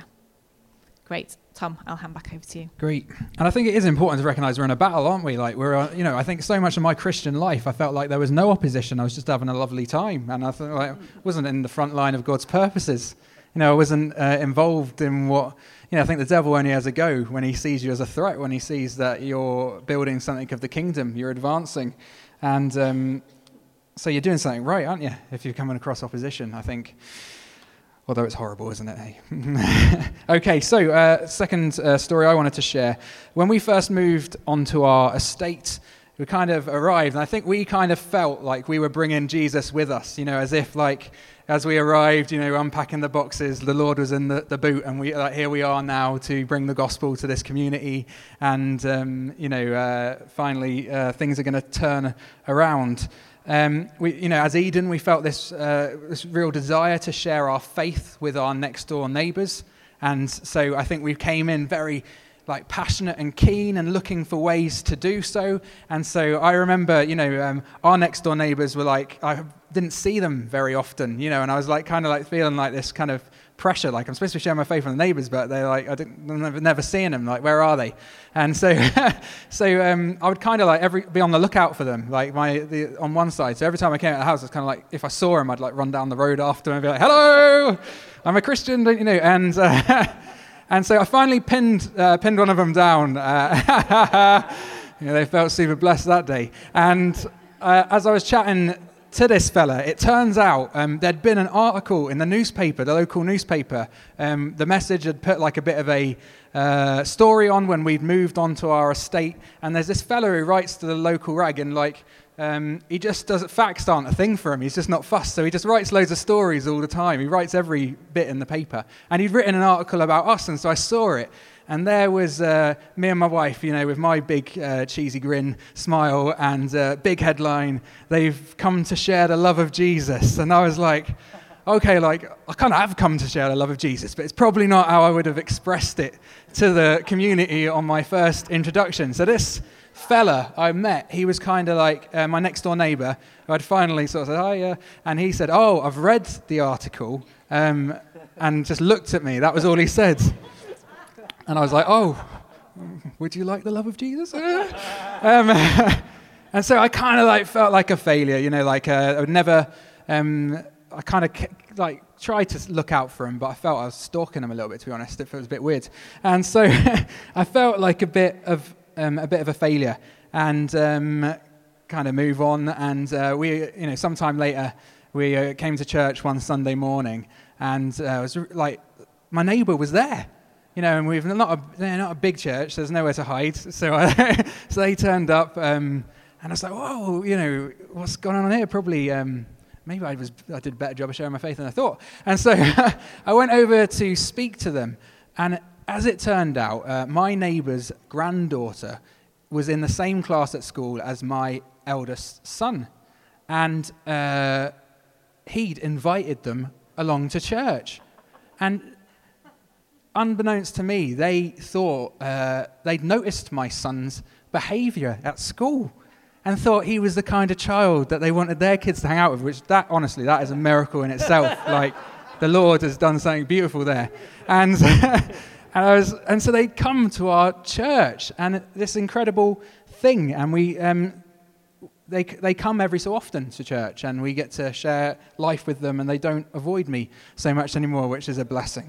Great. Tom, I'll hand back over to you. Great. And I think it is important to recognise we're in a battle, aren't we? Like, we're, uh, you know, I think so much of my Christian life, I felt like there was no opposition. I was just having a lovely time. And I felt like I wasn't in the front line of God's purposes You know, I wasn't uh, involved in what, you know, I think the devil only has a go when he sees you as a threat, when he sees that you're building something of the kingdom, you're advancing. And um, so you're doing something right, aren't you, if you're coming across opposition, I think. Although it's horrible, isn't it? Hey? Okay, so uh, second uh, story I wanted to share. When we first moved onto our estate, we kind of arrived, and I think we kind of felt like we were bringing Jesus with us, you know, as if like, as we arrived, you know, unpacking the boxes, the Lord was in the, the boot, and we like, here we are now to bring the gospel to this community, and, um, you know, uh, finally uh, things are going to turn around. Um, we, you know, as Eden, we felt this, uh, this real desire to share our faith with our next door neighbours, and so I think we came in very like passionate and keen and looking for ways to do so. And so I remember, you know, um, our next door neighbours were like, I didn't see them very often, you know, and I was like kind of like feeling like this kind of pressure, like I'm supposed to share my faith with the neighbours, but they're like, I didn't, I'm never, never seeing them, like where are they? And so so um, I would kind of like every be on the lookout for them, like my the, on one side. So every time I came out of the house, it's kind of like if I saw them, I'd like run down the road after them and be like, hello, I'm a Christian, don't you know? And uh, and so I finally pinned uh, pinned one of them down. Uh, you know, they felt super blessed that day. And uh, as I was chatting to this fella, it turns out um, there'd been an article in the newspaper, the local newspaper. Um, the Message had put like a bit of a uh, story on when we'd moved onto our estate, and there's this fella who writes to the local rag, and like um, he just doesn't, facts aren't a thing for him. He's just not fussed, so he just writes loads of stories all the time. He writes every bit in the paper, and he'd written an article about us, and so I saw it. And there was uh, me and my wife, you know, with my big uh, cheesy grin, smile, and uh, big headline, they've come to share the love of Jesus. And I was like, okay, like, I kind of have come to share the love of Jesus, but it's probably not how I would have expressed it to the community on my first introduction. So this fella I met, he was kind of like uh, my next door neighbour, who I'd finally sort of said, hi, uh, and he said, oh, I've read the article, um, and just looked at me. That was all he said. And I was like, oh, would you like the love of Jesus? um, and so I kind of like felt like a failure, you know, like uh, I would never, um, I kind of like tried to look out for him, but I felt I was stalking him a little bit, to be honest. It was a bit weird. And so I felt like a bit of um, a bit of a failure, and um, kind of move on. And uh, we, you know, sometime later, we uh, came to church one Sunday morning, and uh, I was like, my neighbour was there. You know, and we've not a, they're not a big church. There's nowhere to hide. So, I, so they turned up, um, and I was like, "Whoa, you know, what's going on here?" Probably, um, maybe I was I did a better job of sharing my faith than I thought. And so I went over to speak to them, and as it turned out, uh, my neighbour's granddaughter was in the same class at school as my eldest son, and uh, he'd invited them along to church, and unbeknownst to me, they thought uh, they'd noticed my son's behaviour at school and thought he was the kind of child that they wanted their kids to hang out with, which that, honestly, that is a miracle in itself. Like, the Lord has done something beautiful there. And and I was, and so they'd come to our church, and this incredible thing, and we, um, they they come every so often to church, and we get to share life with them, and they don't avoid me so much anymore, which is a blessing.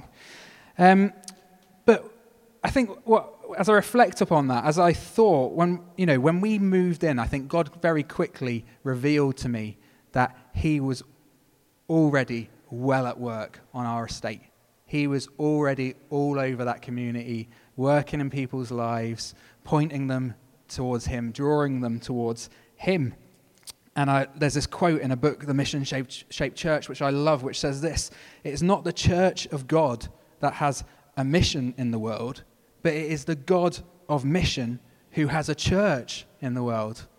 Um, but I think what, as I reflect upon that, as I thought, when you know, when we moved in, I think God very quickly revealed to me that He was already well at work on our estate. He was already all over that community, working in people's lives, pointing them towards Him, drawing them towards Him. And I, there's this quote in a book, The Mission Shaped, Shaped Church, which I love, which says this: "It is not the church of God that has a mission in the world, but it is the God of mission who has a church in the world."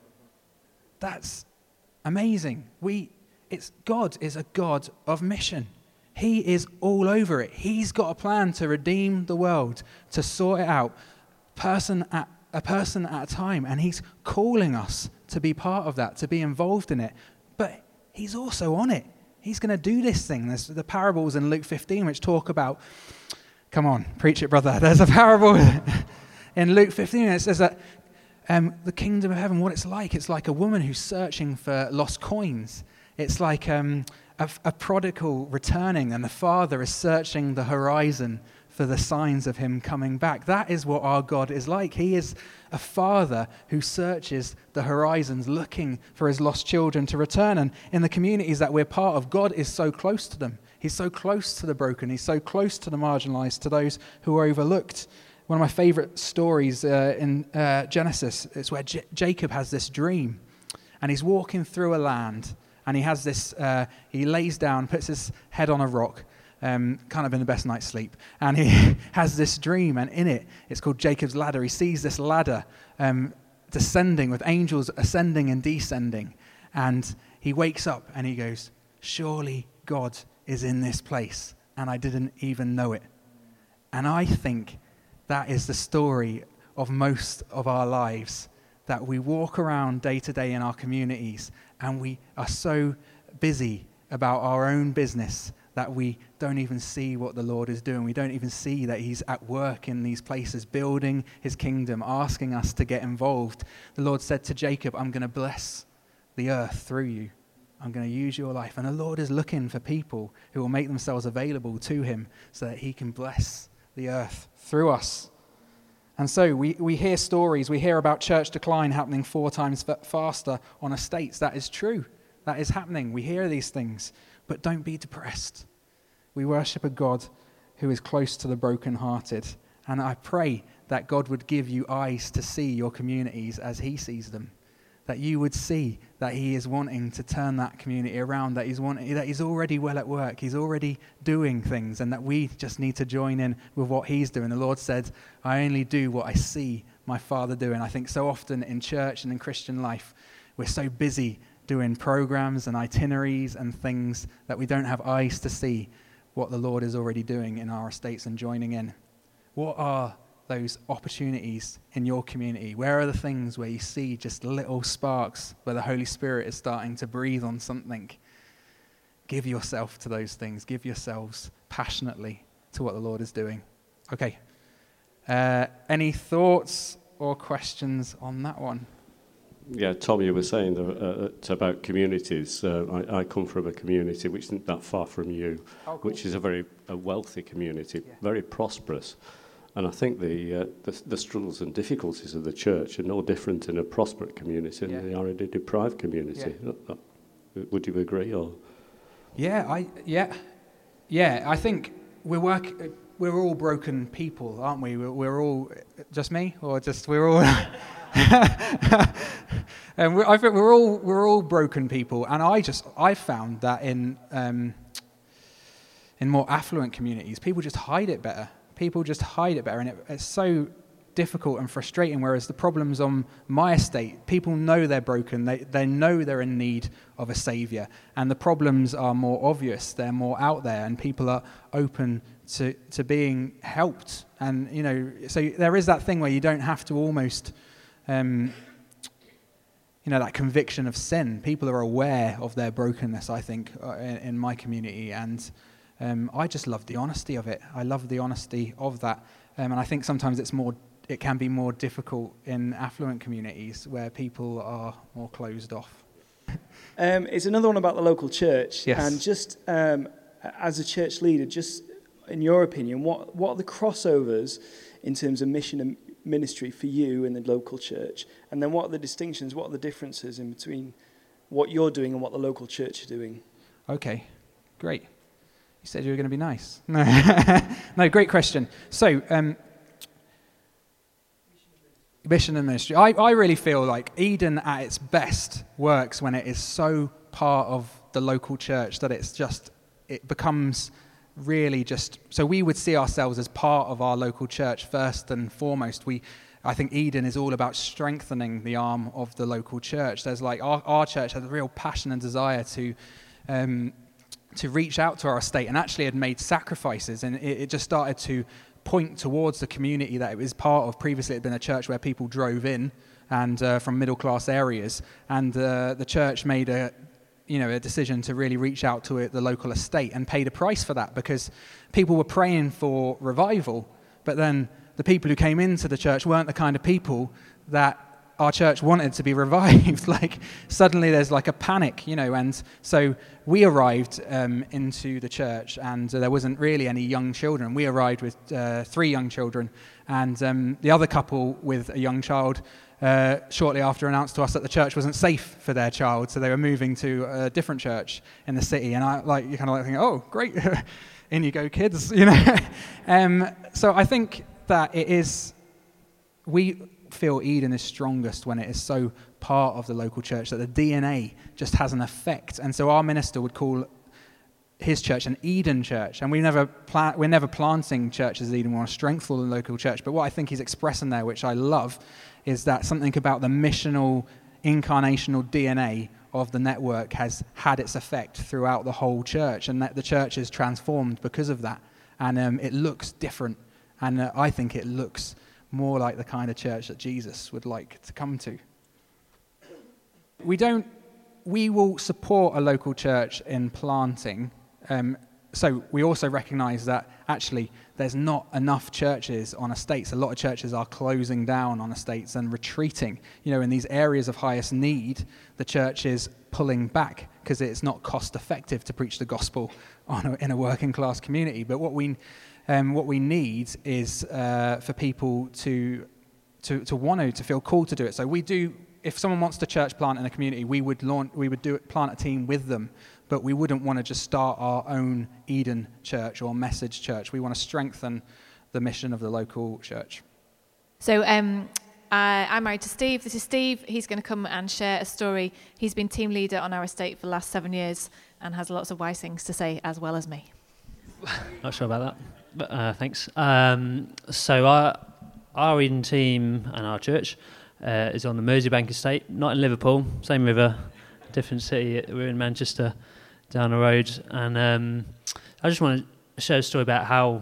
That's amazing. We, it's God is a God of mission. He is all over it. He's got a plan to redeem the world, to sort it out, person at a person at a time, and He's calling us to be part of that, to be involved in it. But He's also on it. He's going to do this thing. There's the parables in Luke fifteen which talk about, come on, preach it, brother. There's a parable in Luke fifteen. It says that um, the kingdom of heaven, what it's like, it's like a woman who's searching for lost coins. It's like um, a, a prodigal returning, and the father is searching the horizon for the signs of him coming back. That is what our God is like. He is a father who searches the horizons looking for his lost children to return. And in the communities that we're part of, God is so close to them. He's so close to the broken. He's so close to the marginalized, to those who are overlooked. One of my favorite stories uh, in uh, Genesis is where J- Jacob has this dream, and he's walking through a land, and he has this, uh, he lays down, puts his head on a rock, Um, kind of in the best night's sleep, and he has this dream, and in it, it's called Jacob's ladder. He sees this ladder um, descending with angels ascending and descending, and he wakes up and he goes, surely God is in this place, and I didn't even know it. And I think that is the story of most of our lives, that we walk around day to day in our communities, and we are so busy about our own business that we don't even see what the Lord is doing. We don't even see that he's at work in these places, building his kingdom, asking us to get involved. The Lord said to Jacob, I'm going to bless the earth through you. I'm going to use your life. And the Lord is looking for people who will make themselves available to him so that he can bless the earth through us. And so we, we hear stories, we hear about church decline happening four times f- faster on estates. That is true. That is happening. We hear these things. But don't be depressed. We worship a God who is close to the brokenhearted. And I pray that God would give you eyes to see your communities as he sees them. That you would see that he is wanting to turn that community around, that he's, wanting, that he's already well at work, he's already doing things, and that we just need to join in with what he's doing. The Lord said, I only do what I see my Father doing. I think so often in church and in Christian life, we're so busy doing programs and itineraries and things that we don't have eyes to see what the Lord is already doing in our estates and joining in. What are those opportunities in your community? Where are the things where you see just little sparks where the Holy Spirit is starting to breathe on something? Give yourself to those things. Give yourselves passionately to what the Lord is doing. Okay. Uh, any thoughts or questions on that one? Yeah, Tom, you were saying that, uh, it's about communities. Uh, I, I come from a community which isn't that far from you, oh, cool. which is a very a wealthy community, yeah. very prosperous. And I think the, uh, the the struggles and difficulties of the church are no different in a prosperous community yeah. than they are in a deprived community. Yeah. Would you agree? Or yeah, I yeah, yeah. I think we work. We're all broken people, aren't we? We're, we're all just me, or just we're all. and we're, I think we're all we're all broken people, and I just I found that in um, in more affluent communities, people just hide it better. People just hide it better, and it, it's so difficult and frustrating. Whereas the problems on my estate, people know they're broken. They they know they're in need of a savior, and the problems are more obvious. They're more out there, and people are open to to being helped. And you know, so there is that thing where you don't have to almost. Um, you know, that conviction of sin. People are aware of their brokenness, I think, uh, in, in my community, and um, I just love the honesty of it. I love the honesty of that, um, and I think sometimes it's more, it can be more difficult in affluent communities where people are more closed off. Um, it's another one about the local church, yes. and just um, as a church leader, just in your opinion, what what are the crossovers in terms of mission and ministry for you in the local church, and then what are the distinctions, what are the differences in between what you're doing and what the local church is doing? Okay, great. You said you were going to be nice. No, no, great question. So, um, mission and ministry. I, I really feel like Eden at its best works when it is so part of the local church that it's just, it becomes really just, so we would see ourselves as part of our local church first and foremost. We, I think Eden is all about strengthening the arm of the local church. There's like, our, our church has a real passion and desire to um, to reach out to our estate, and actually had made sacrifices, and it, it just started to point towards the community that it was part of. Previously it had been a church where people drove in and uh, from middle class areas, and uh, the church made a you know, a decision to really reach out to it, the local estate, and paid a price for that, because people were praying for revival, but then the people who came into the church weren't the kind of people that our church wanted to be revived. Like suddenly there's like a panic, you know, and so we arrived um, into the church, and uh, there wasn't really any young children. We arrived with uh, three young children, and um, the other couple with a young child uh, shortly after announced to us that the church wasn't safe for their child, so they were moving to a different church in the city. And I like you kind of like think, oh, great, in you go, kids, you know. um, so I think that it is we. feel Eden is strongest when it is so part of the local church that the D N A just has an effect. And so our minister would call his church an Eden church, and we never pla- we're never planting churches as Eden. We want to strengthen the local church. But what I think he's expressing there, which I love, is that something about the missional, incarnational D N A of the network has had its effect throughout the whole church, and that the church is transformed because of that. And um, it looks different, and uh, I think it looks more like the kind of church that Jesus would like to come to. We don't, we will support a local church in planting. Um, so we also recognize that actually there's not enough churches on estates. A lot of churches are closing down on estates and retreating. You know, in these areas of highest need, the church is pulling back because it's not cost effective to preach the gospel on a, in a working class community. But what we Um, what we need is uh, for people to to to want to to feel called to do it. So we do. If someone wants to church plant in a community, we would launch, we would do it, plant a team with them. But we wouldn't want to just start our own Eden church or message church. We want to strengthen the mission of the local church. So um, I, I'm married to Steve. This is Steve. He's going to come and share a story. He's been team leader on our estate for the last seven years and has lots of wise things to say as well as me. Not sure about that. But, uh, thanks. Um, so our, our Eden team and our church uh, is on the Merseybank estate, not in Liverpool, same river, different city. We're in Manchester, down the road. And um, I just want to share a story about how,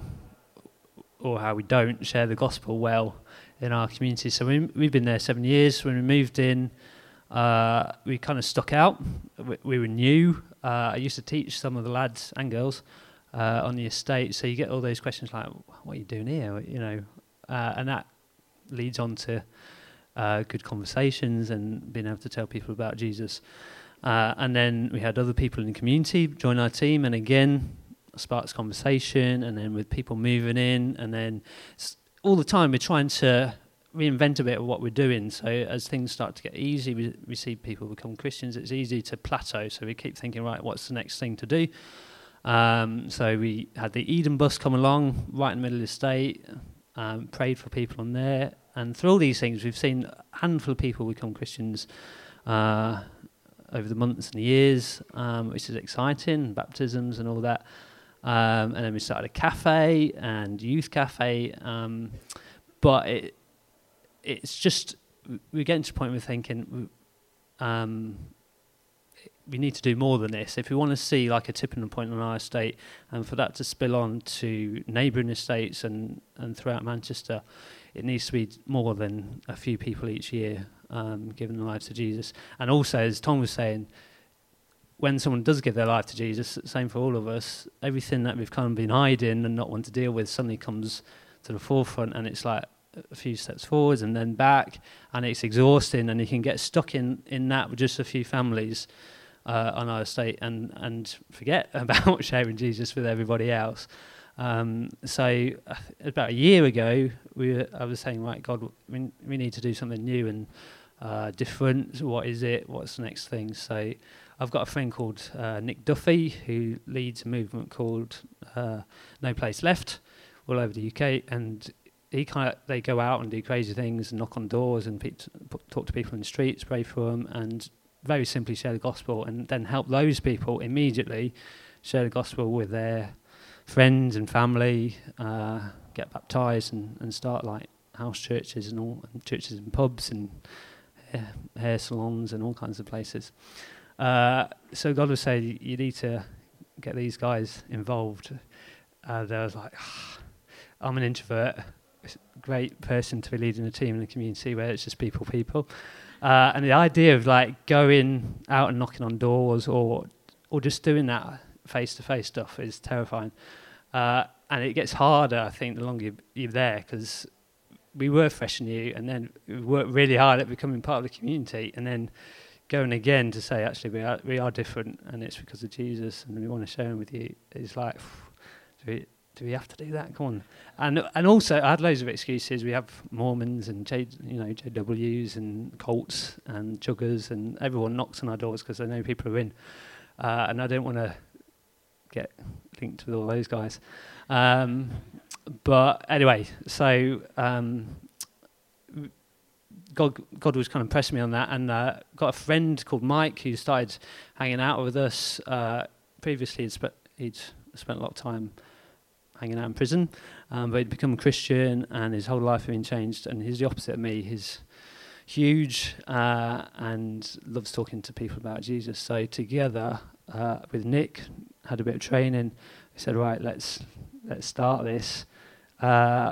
or how we don't share the gospel well in our community. So we, we've been there seven years. When we moved in, uh, we kind of stuck out. We, we were new. Uh, I used to teach some of the lads and girls Uh, on the estate, so you get all those questions like, "What are you doing here?" You know, uh, and that leads on to uh, good conversations and being able to tell people about Jesus. Uh, and then we had other people in the community join our team, and again sparks conversation. And then with people moving in, and then all the time we're trying to reinvent a bit of what we're doing. So as things start to get easy, we, we see people become Christians. It's easy to plateau, so we keep thinking, right, what's the next thing to do? Um, so we had the Eden bus come along right in the middle of the estate, um, prayed for people on there, and through all these things we've seen a handful of people become Christians uh, over the months and the years, um, which is exciting, baptisms and all that. Um, and then we started a cafe and youth cafe, um, but it, it's just, we're getting to the point where we're thinking, um, we need to do more than this. If we want to see like a tipping point on our estate, and for that to spill on to neighbouring estates and, and throughout Manchester, it needs to be more than a few people each year um, giving their lives to Jesus. And also, as Tom was saying, when someone does give their life to Jesus, same for all of us, everything that we've kind of been hiding and not want to deal with suddenly comes to the forefront, and it's like a few steps forwards and then back, and it's exhausting, and you can get stuck in, in that with just a few families Uh, on our estate and, and forget about sharing Jesus with everybody else. Um, so uh, about a year ago, we were, I was saying, right, God, we, we need to do something new and uh, different. What is it? What's the next thing? So I've got a friend called uh, Nick Duffy who leads a movement called uh, No Place Left all over the U K, and he kind of they go out and do crazy things and knock on doors and pe- talk to people in the streets, pray for them, and very simply share the gospel, and then help those people immediately share the gospel with their friends and family, uh, get baptised and, and start like house churches and all, and churches and pubs and hair, hair salons and all kinds of places. Uh, so God was saying, you need to get these guys involved. And I was like, oh, I'm an introvert. It's a great person to be leading a team in a community where it's just people, people. Uh, and the idea of like going out and knocking on doors or or just doing that face-to-face stuff is terrifying. Uh, and it gets harder, I think, the longer you're there, because we were fresh and new, and then we worked really hard at becoming part of the community, and then going again to say, actually, we are, we are different, and it's because of Jesus, and we want to share him with you. It's like, do we, do we have to do that? Come on. And and also, I had loads of excuses. We have Mormons and J, you know, J Ws and Colts and Chuggers, and everyone knocks on our doors because they know people are in. Uh, and I don't want to get linked with all those guys. Um, but anyway, so um, God, God was kind of pressing me on that, and uh, got a friend called Mike who started hanging out with us. Uh, previously, he'd, spe- he'd spent a lot of time hanging out in prison, um, but he'd become a Christian, and his whole life had been changed. And he's the opposite of me. He's huge uh, and loves talking to people about Jesus. So together uh, with Nick, had a bit of training. We said, right, let's let's start this. Uh,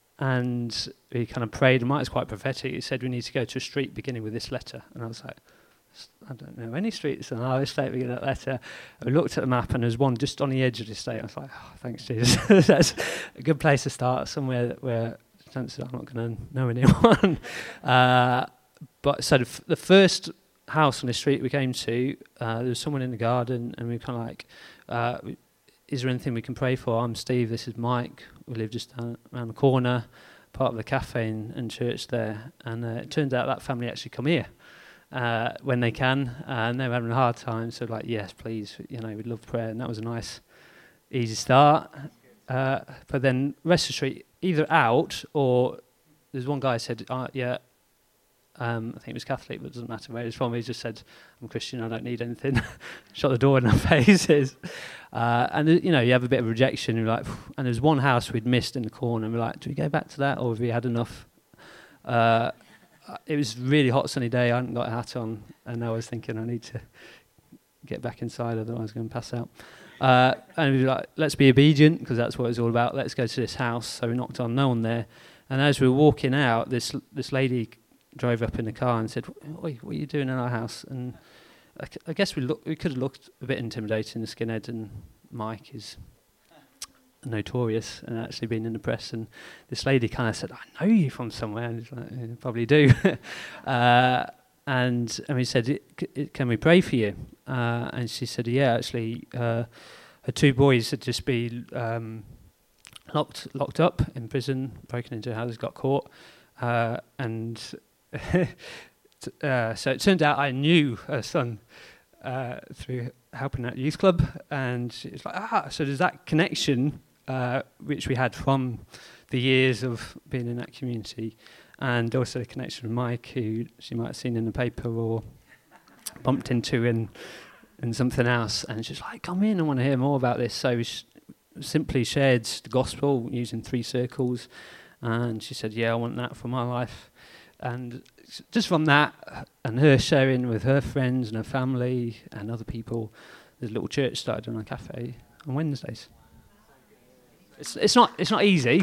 and we kind of prayed, and Mike's quite prophetic. He said we need to go to a street beginning with this letter. And I was like, I don't know any streets in our estate beginning with that letter. And we looked at the map, and there's one just on the edge of the estate. I was like, oh, thanks, Jesus. That's a good place to start, somewhere that where chances are I'm not going to know anyone. uh, but so the, f- the first house on the street we came to, uh, there was someone in the garden, and we were kind of like, uh, is there anything we can pray for? I'm Steve, this is Mike. We live just down around the corner, part of the cafe and, and church there. And uh, it turns out that family actually come here uh, when they can, uh, and they were having a hard time. So like, yes, please, you know, we'd love prayer. And that was a nice, easy start. Uh, but then rest of the street, either out, or there's one guy said, uh, yeah, um, I think he was Catholic, but it doesn't matter where he's from. He just said, I'm Christian, I don't need anything. Shut the door in our faces. Uh, and, you know, you have a bit of rejection. You're like, and there's one house we'd missed in the corner, and we're like, do we go back to that, or have we had enough? Uh, it was a really hot, sunny day. I hadn't got a hat on, and I was thinking I need to get back inside, otherwise I was going to pass out. Uh, and we were like, let's be obedient, because that's what it's all about. Let's go to this house. So we knocked on, no one there. And as we were walking out, this this lady drove up in the car and said, "Oi, what are you doing in our house?" And I, I guess we look, we could have looked a bit intimidating, the skinhead, and Mike is notorious and actually been in the press. And this lady kind of said, "I know you from somewhere," and he's like, "You probably do." uh, and and we said, "Can we pray for you?" Uh, and she said, "Yeah, actually, uh, her two boys had just been um, locked locked up in prison, broken into houses, got caught, uh, and." uh, so it turned out I knew her son uh, through helping at youth club, and it's like, ah, so there's that connection uh, which we had from the years of being in that community, and also the connection with Mike, who she might have seen in the paper or bumped into in in something else, and she's like, come in, I want to hear more about this. So we sh- simply shared the gospel using three circles, and she said, yeah, I want that for my life. And just from that, and her sharing with her friends and her family and other people, there's a little church started in our cafe on Wednesdays. It's it's not it's not easy.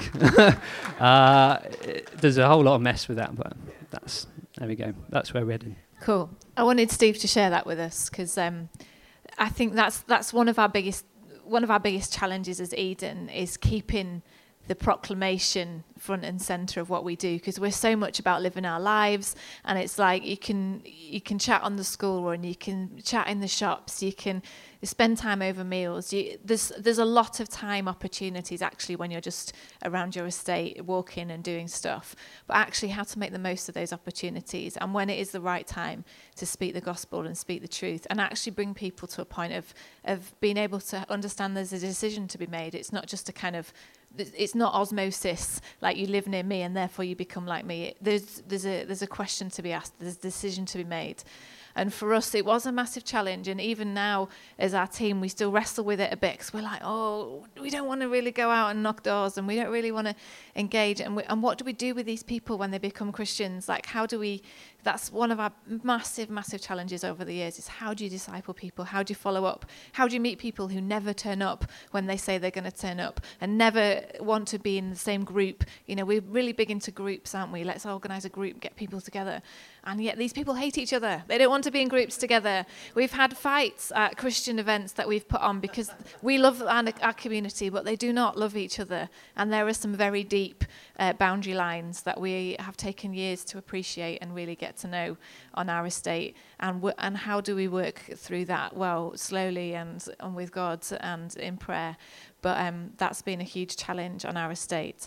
uh, it, there's a whole lot of mess with that, but that's there we go. That's where we're heading. Cool. I wanted Steve to share that with us, because um, I think that's that's one of our biggest one of our biggest challenges as Eden is keeping the proclamation front and center of what we do, because we're so much about living our lives, and it's like you can you can chat on the school run, you can chat in the shops, you can spend time over meals. You, there's there's a lot of time opportunities actually when you're just around your estate walking and doing stuff, but actually how to make the most of those opportunities, and when it is the right time to speak the gospel and speak the truth, and actually bring people to a point of of being able to understand there's a decision to be made. It's not just a kind of it's not osmosis, like you live near me and therefore you become like me. There's there's a there's a question to be asked. There's a decision to be made. And for us, it was a massive challenge. And even now, as our team, we still wrestle with it a bit, because we're like, oh, we don't want to really go out and knock doors, and we don't really want to engage. And, we, and what do we do with these people when they become Christians? Like, how do we, that's one of our massive, massive challenges over the years, is how do you disciple people? How do you follow up? How do you meet people who never turn up when they say they're going to turn up, and never want to be in the same group? You know, we're really big into groups, aren't we? Let's organise a group, get people together. And yet these people hate each other. They don't want to be in groups together. We've had fights at Christian events that we've put on because we love our, our community, but they do not love each other. And there are some very deep uh, boundary lines that we have taken years to appreciate and really get to know on our estate. And w- and how do we work through that? Well, slowly and, and with God and in prayer. But um, that's been a huge challenge on our estate.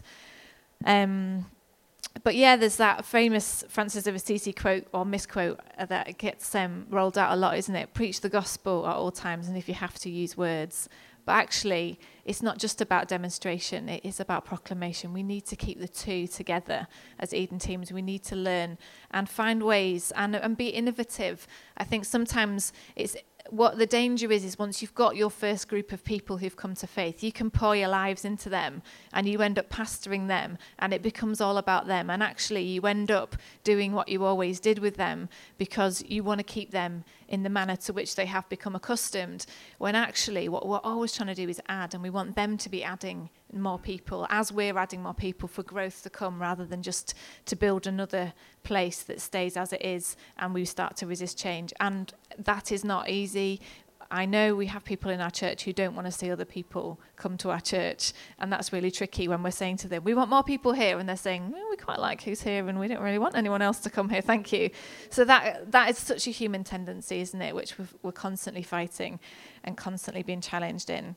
Um, but yeah, there's that famous Francis of Assisi quote or misquote that gets um, rolled out a lot, isn't it? Preach the gospel at all times, and if you have to, use words. But actually, it's not just about demonstration, it is about proclamation. We need to keep the two together as Eden teams. We need to learn and find ways and, and be innovative. I think sometimes it's what the danger is, is once you've got your first group of people who've come to faith, you can pour your lives into them and you end up pastoring them and it becomes all about them. And actually you end up doing what you always did with them because you want to keep them in the manner to which they have become accustomed, when actually what we're always trying to do is add, and we want them to be adding more people as we're adding more people for growth to come, rather than just to build another place that stays as it is and we start to resist change. And that is not easy. I know we have people in our church who don't want to see other people come to our church, and that's really tricky when we're saying to them, we want more people here, and they're saying, well, we quite like who's here and we don't really want anyone else to come here, thank you. So that that is such a human tendency, isn't it, which we've, we're constantly fighting and constantly being challenged in.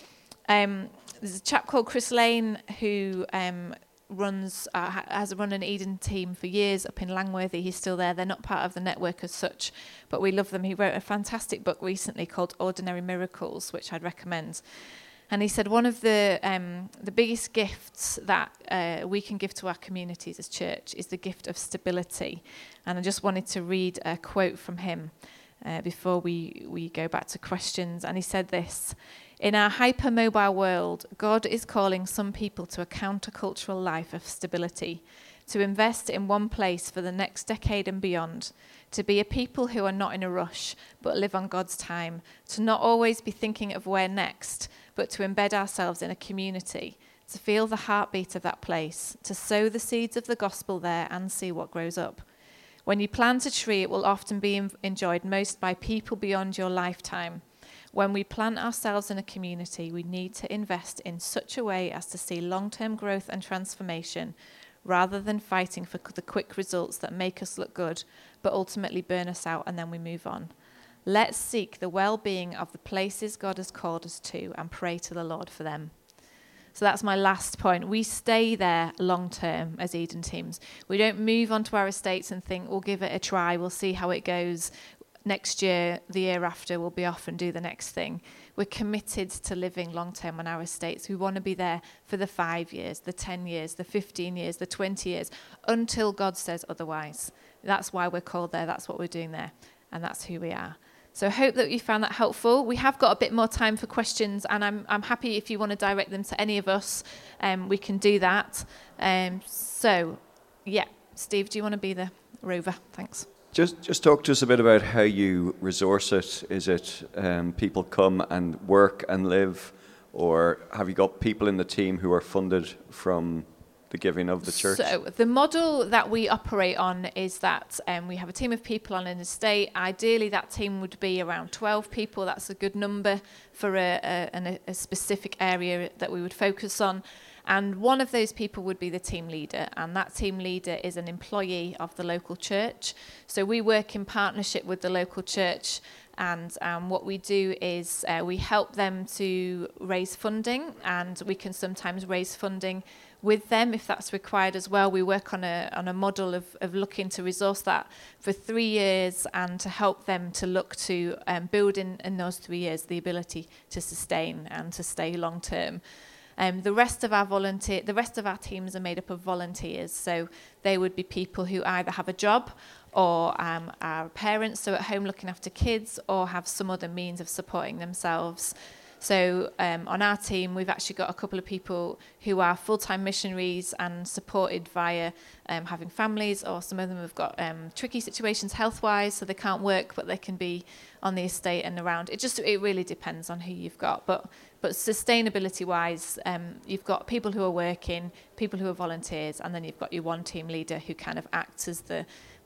Um, there's a chap called Chris Lane who um, runs uh, has run an Eden team for years up in Langworthy. He's still there. They're not part of the network as such, but we love them. He wrote a fantastic book recently called Ordinary Miracles, which I'd recommend. And he said one of the um, the biggest gifts that uh, we can give to our communities as church is the gift of stability. And I just wanted to read a quote from him uh, before we, we go back to questions. And he said this: in our hypermobile world, God is calling some people to a countercultural life of stability, to invest in one place for the next decade and beyond, to be a people who are not in a rush, but live on God's time, to not always be thinking of where next, but to embed ourselves in a community, to feel the heartbeat of that place, to sow the seeds of the gospel there and see what grows up. When you plant a tree, it will often be enjoyed most by people beyond your lifetime. When we plant ourselves in a community, we need to invest in such a way as to see long-term growth and transformation, rather than fighting for the quick results that make us look good, but ultimately burn us out and then we move on. Let's seek the well-being of the places God has called us to and pray to the Lord for them. So that's my last point. We stay there long-term as Eden teams. We don't move onto our estates and think, we'll give it a try, we'll see how it goes. Next year, the year after, we'll be off and do the next thing. We're committed to living long-term on our estates. We want to be there for the five years, the ten years, the fifteen years, the twenty years, until God says otherwise. That's why we're called there. That's what we're doing there. And that's who we are. So I hope that you found that helpful. We have got a bit more time for questions, and I'm I'm happy if you want to direct them to any of us, um, we can do that. Um, so, yeah. Steve, do you want to be the rover? Thanks. Just just talk to us a bit about how you resource it. Is it um, people come and work and live, or have you got people in the team who are funded from the giving of the church? So the model that we operate on is that um, we have a team of people on an estate. Ideally, that team would be around twelve people. That's a good number for a, a, a specific area that we would focus on. And one of those people would be the team leader, and that team leader is an employee of the local church. So we work in partnership with the local church, and um, what we do is uh, we help them to raise funding, and we can sometimes raise funding with them if that's required as well. We work on a on a model of, of looking to resource that for three years and to help them to look to um, build in, in those three years the ability to sustain and to stay long term. Um, the rest of our volunteer, the rest of our teams are made up of volunteers. So they would be people who either have a job or um, are parents, so at home looking after kids, or have some other means of supporting themselves. So um, on our team, we've actually got a couple of people who are full-time missionaries and supported via um, having families, or some of them have got um, tricky situations health-wise, so they can't work, but they can be on the estate and around. It just it really depends on who you've got. But but sustainability-wise, um, you've got people who are working, people who are volunteers, and then you've got your one team leader who kind of acts as the,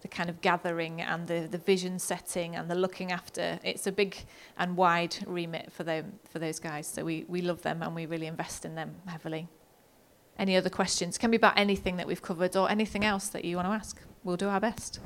the kind of gathering and the, the vision setting and the looking after. It's a big and wide remit for them, for those guys. So we, we love them and we really invest in them heavily. Any other questions? Can be about anything that we've covered or anything else that you want to ask. We'll do our best.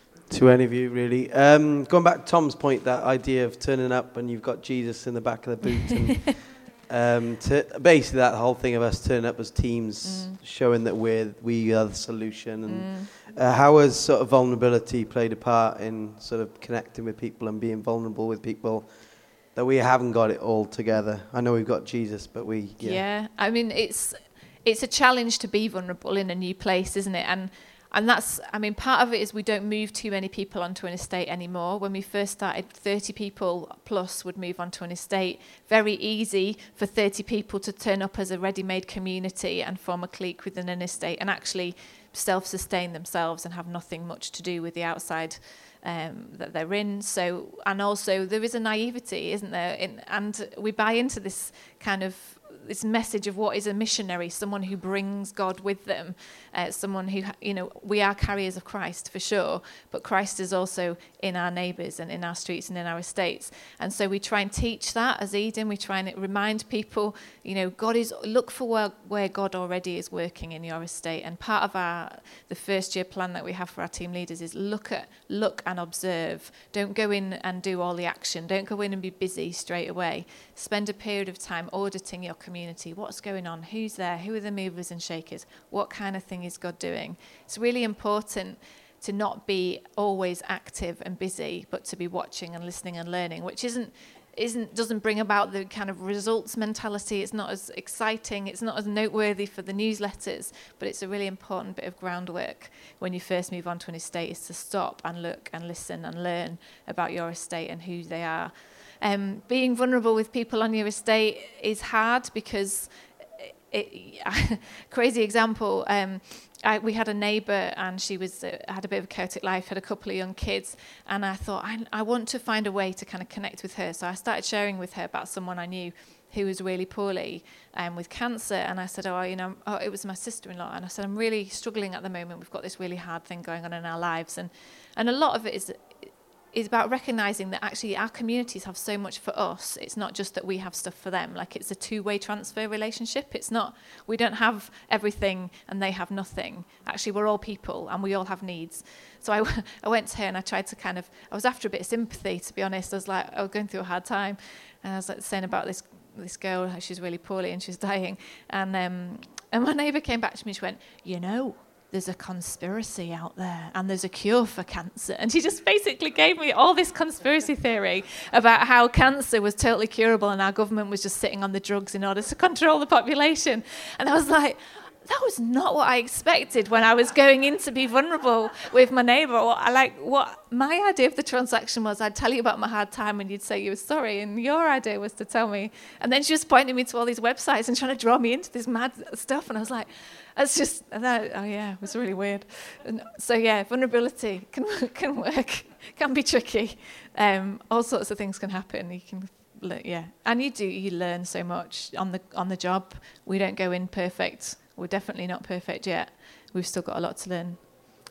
To any of you, really. Um, going back to Tom's point, that idea of turning up and you've got Jesus in the back of the boot. and um, to, basically, that whole thing of us turning up as teams, mm. showing that we're, we are the solution. And mm. uh, how has sort of vulnerability played a part in sort of connecting with people and being vulnerable with people that we haven't got it all together? I know we've got Jesus, but we... Yeah, yeah I mean, it's it's a challenge to be vulnerable in a new place, isn't it? And And that's, I mean, part of it is we don't move too many people onto an estate anymore. When we first started, thirty people plus would move onto an estate. Very easy for thirty people to turn up as a ready-made community and form a clique within an estate and actually self-sustain themselves and have nothing much to do with the outside um, that they're in. So, and also there is a naivety, isn't there? In, and we buy into this kind of this message of what is a missionary, someone who brings God with them, uh, someone who, you know, we are carriers of Christ for sure, but Christ is also in our neighbours and in our streets and in our estates. And so we try and teach that as Eden. We try and remind people, you know, God is, look for where, where God already is working in your estate. And part of our, the first year plan that we have for our team leaders is look at, look and observe. Don't go in and do all the action. Don't go in and be busy straight away. Spend a period of time auditing your community. What's going on? Who's there? Who are the movers and shakers? What kind of thing is God doing? It's really important to not be always active and busy, but to be watching and listening and learning, which isn't isn't doesn't bring about the kind of results mentality. It's not as exciting. It's not as noteworthy for the newsletters, but it's a really important bit of groundwork when you first move on to an estate, is to stop and look and listen and learn about your estate and who they are. Um, being vulnerable with people on your estate is hard because, it, it, crazy example, um, I, we had a neighbour and she was uh, had a bit of a chaotic life, had a couple of young kids, and I thought, I, I want to find a way to kind of connect with her. So I started sharing with her about someone I knew who was really poorly um, with cancer, and I said, oh, you know, oh, it was my sister-in-law, and I said, I'm really struggling at the moment. We've got this really hard thing going on in our lives, and and a lot of it is is about recognizing that actually our communities have so much for us. It's not just that we have stuff for them. Like, it's a two-way transfer relationship. It's not, we don't have everything and they have nothing. Actually, we're all people and we all have needs. So I, I went to her and I tried to kind of, I was after a bit of sympathy, to be honest. I was like, I was going through a hard time. And I was like saying about this this girl, how she's really poorly and she's dying. And, um, and my neighbour came back to me and she went, you know, there's a conspiracy out there and there's a cure for cancer. And she just basically gave me all this conspiracy theory about how cancer was totally curable and our government was just sitting on the drugs in order to control the population. And I was like, that was not what I expected when I was going in to be vulnerable with my neighbour. I like what my idea of the transaction was, I'd tell you about my hard time and you'd say you were sorry, and your idea was to tell me. And then she was pointing me to all these websites and trying to draw me into this mad stuff. And I was like, that's just, that, oh yeah, it was really weird. And so yeah, vulnerability can can work, can be tricky. Um, all sorts of things can happen. You can, yeah, and you do, you learn so much on the on the job. We don't go in perfect. We're definitely not perfect yet. We've still got a lot to learn.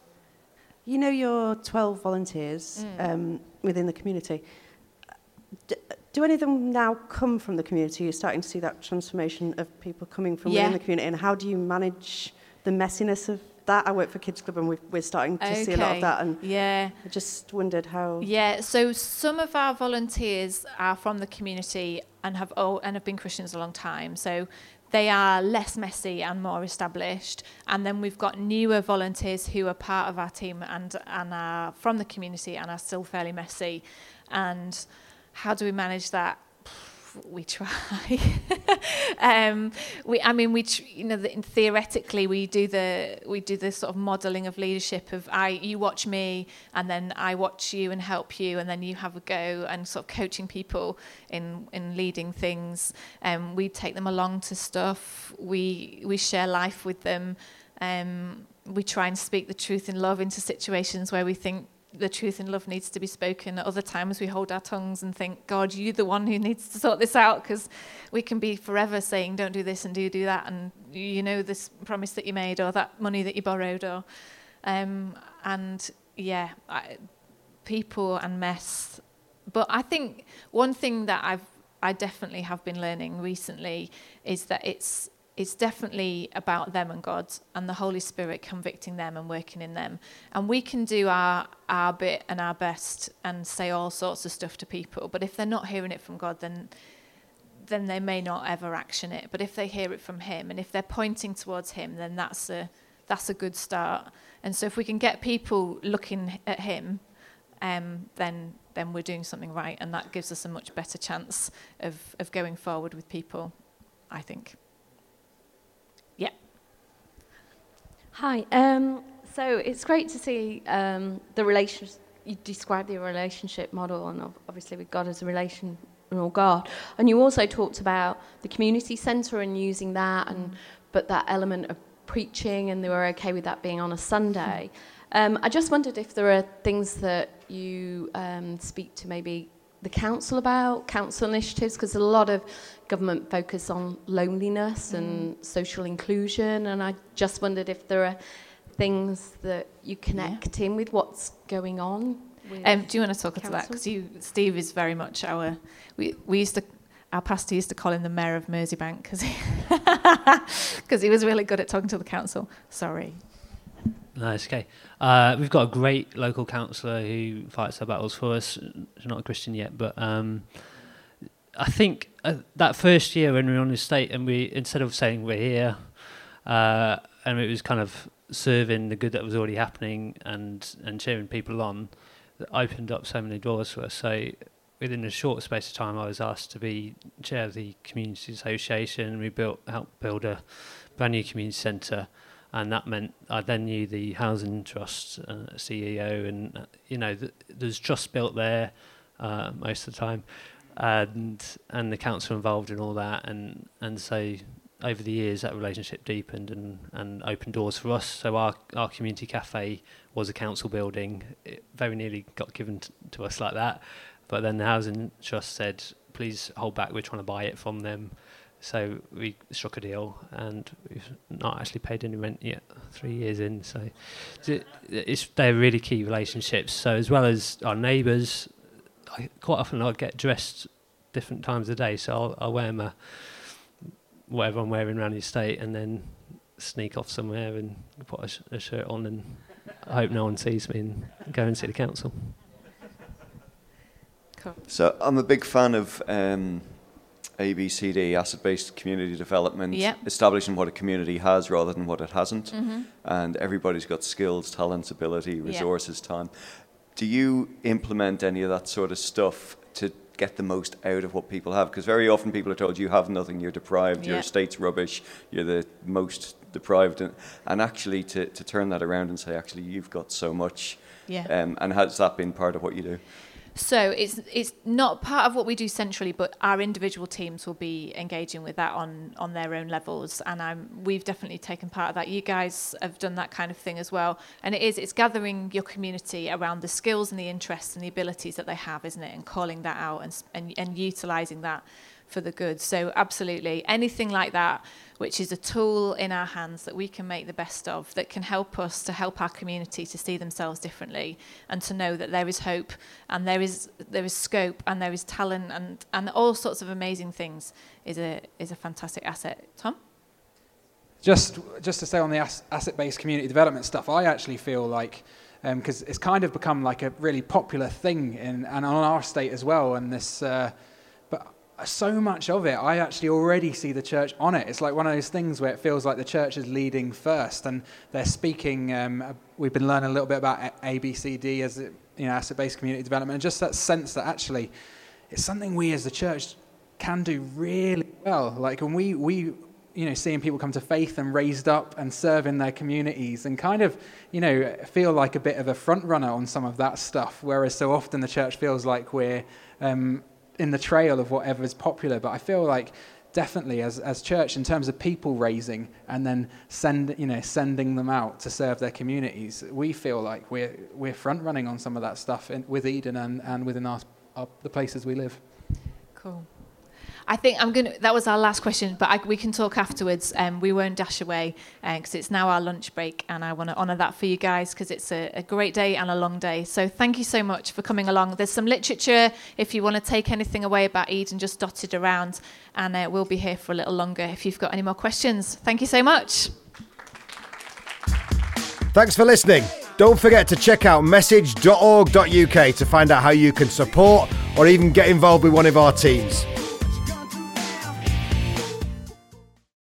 You know your twelve volunteers mm. um, within the community. D- do any of them now come from the community? You're starting to see that transformation of people coming from yeah. within the community. And how do you manage the messiness of that? I work for Kids Club and we've, we're starting to okay. see a lot of that. And yeah. I just wondered how... Yeah, so some of our volunteers are from the community and have oh, and have been Christians a long time. So they are less messy and more established. And then we've got newer volunteers who are part of our team and, and are from the community and are still fairly messy. And how do we manage that? We try. um, we, I mean, we, tr- you know, the, theoretically, we do the we do the sort of modelling of leadership of I, you watch me, and then I watch you and help you, and then you have a go, and sort of coaching people in in leading things. Um, we take them along to stuff. We we share life with them. Um, we try and speak the truth in love into situations where we think the truth in love needs to be spoken. At other times we hold our tongues and think, God, you're the one who needs to sort this out, because we can be forever saying, don't do this and do do that, and you know this promise that you made or that money that you borrowed, or um, and yeah, I, people and mess. But I think one thing that I've I definitely have been learning recently is that it's it's definitely about them and God and the Holy Spirit convicting them and working in them. And we can do our our bit and our best and say all sorts of stuff to people, but if they're not hearing it from God, then then they may not ever action it. But if they hear it from him and if they're pointing towards him, then that's a that's a good start. And so if we can get people looking at him, um, then then we're doing something right, and that gives us a much better chance of, of going forward with people, I think. Yeah. Hi. Um, so it's great to see um, the relationship. You described the relationship model, and obviously with God as a relational God. And you also talked about the community centre and using that, and but that element of preaching, and they were okay with that being on a Sunday. Um, I just wondered if there are things that you um, speak to maybe the council about, council initiatives, because a lot of government focus on loneliness mm. and social inclusion, and I just wondered if there are things that you connect yeah. in with what's going on. With um, do you want to talk council? to that? Because you, Steve, is very much our. We we used to. Our pastor used to call him the mayor of Merseybank because he, because he was really good at talking to the council. Sorry. No, it's okay. Uh, we've got a great local councillor who fights our battles for us. She's not a Christian yet, but um, I think uh, that first year when we were on the estate, and we instead of saying we're here, uh, and it was kind of serving the good that was already happening and and cheering people on, that opened up so many doors for us. So within a short space of time, I was asked to be chair of the community association. We built helped build a brand new community centre. And that meant I then knew the housing trust uh, C E O, and uh, you know th- there's trust built there uh, most of the time, and and the council involved in all that, and and so over the years that relationship deepened and, and opened doors for us. So our our community cafe was a council building. It very nearly got given t- to us like that, but then the housing trust said, please hold back, we're trying to buy it from them. So we struck a deal, and we've not actually paid any rent yet, three years in. So it's, they're really key relationships. So as well as our neighbours, I, quite often I get dressed different times of the day. So I'll, I'll wear my whatever I'm wearing around the estate, and then sneak off somewhere and put a, sh- a shirt on, and I hope no one sees me, and go and see the council. Cool. So I'm a big fan of Um, A B C D, asset-based community development, yep. establishing what a community has rather than what it hasn't. Mm-hmm. And everybody's got skills, talents, ability, resources, yep. time. Do you implement any of that sort of stuff to get the most out of what people have? Because very often people are told you have nothing, you're deprived, yep. your estate's rubbish, you're the most deprived. And, and actually to, to turn that around and say, actually, you've got so much. Yeah. Um, and has that been part of what you do? So it's it's not part of what we do centrally, but our individual teams will be engaging with that on, on their own levels, and I'm, we've definitely taken part of that. You guys have done that kind of thing as well, and it is it's gathering your community around the skills and the interests and the abilities that they have, isn't it, and calling that out and and, and utilising that for the good. So absolutely, anything like that, which is a tool in our hands that we can make the best of, that can help us to help our community to see themselves differently, and to know that there is hope, and there is there is scope, and there is talent, and, and all sorts of amazing things, is a is a fantastic asset. Tom? Just just to stay on the as- asset-based community development stuff, I actually feel like, because um, it's kind of become like a really popular thing, in, and on our estate as well, and this... Uh, so much of it, I actually already see the church on it. It's like one of those things where it feels like the church is leading first, and they're speaking. Um, we've been learning a little bit about A B C D as you know, asset-based community development, and just that sense that actually it's something we as the church can do really well. Like when we we you know seeing people come to faith and raised up and serve in their communities, and kind of you know feel like a bit of a front runner on some of that stuff. Whereas so often the church feels like we're um, in the trail of whatever is popular. But I feel like definitely as as church, in terms of people raising and then send you know sending them out to serve their communities, we feel like we're we're front running on some of that stuff in, with Eden and, and within our, our the places we live. Cool. I think I'm gonna. That was our last question, but I, we can talk afterwards. Um, we won't dash away because uh, it's now our lunch break, and I want to honour that for you guys because it's a, a great day and a long day. So thank you so much for coming along. There's some literature if you want to take anything away about Eden, just dot it around, and uh, we'll be here for a little longer if you've got any more questions. Thank you so much. Thanks for listening. Don't forget to check out message dot org dot U K to find out how you can support or even get involved with one of our teams.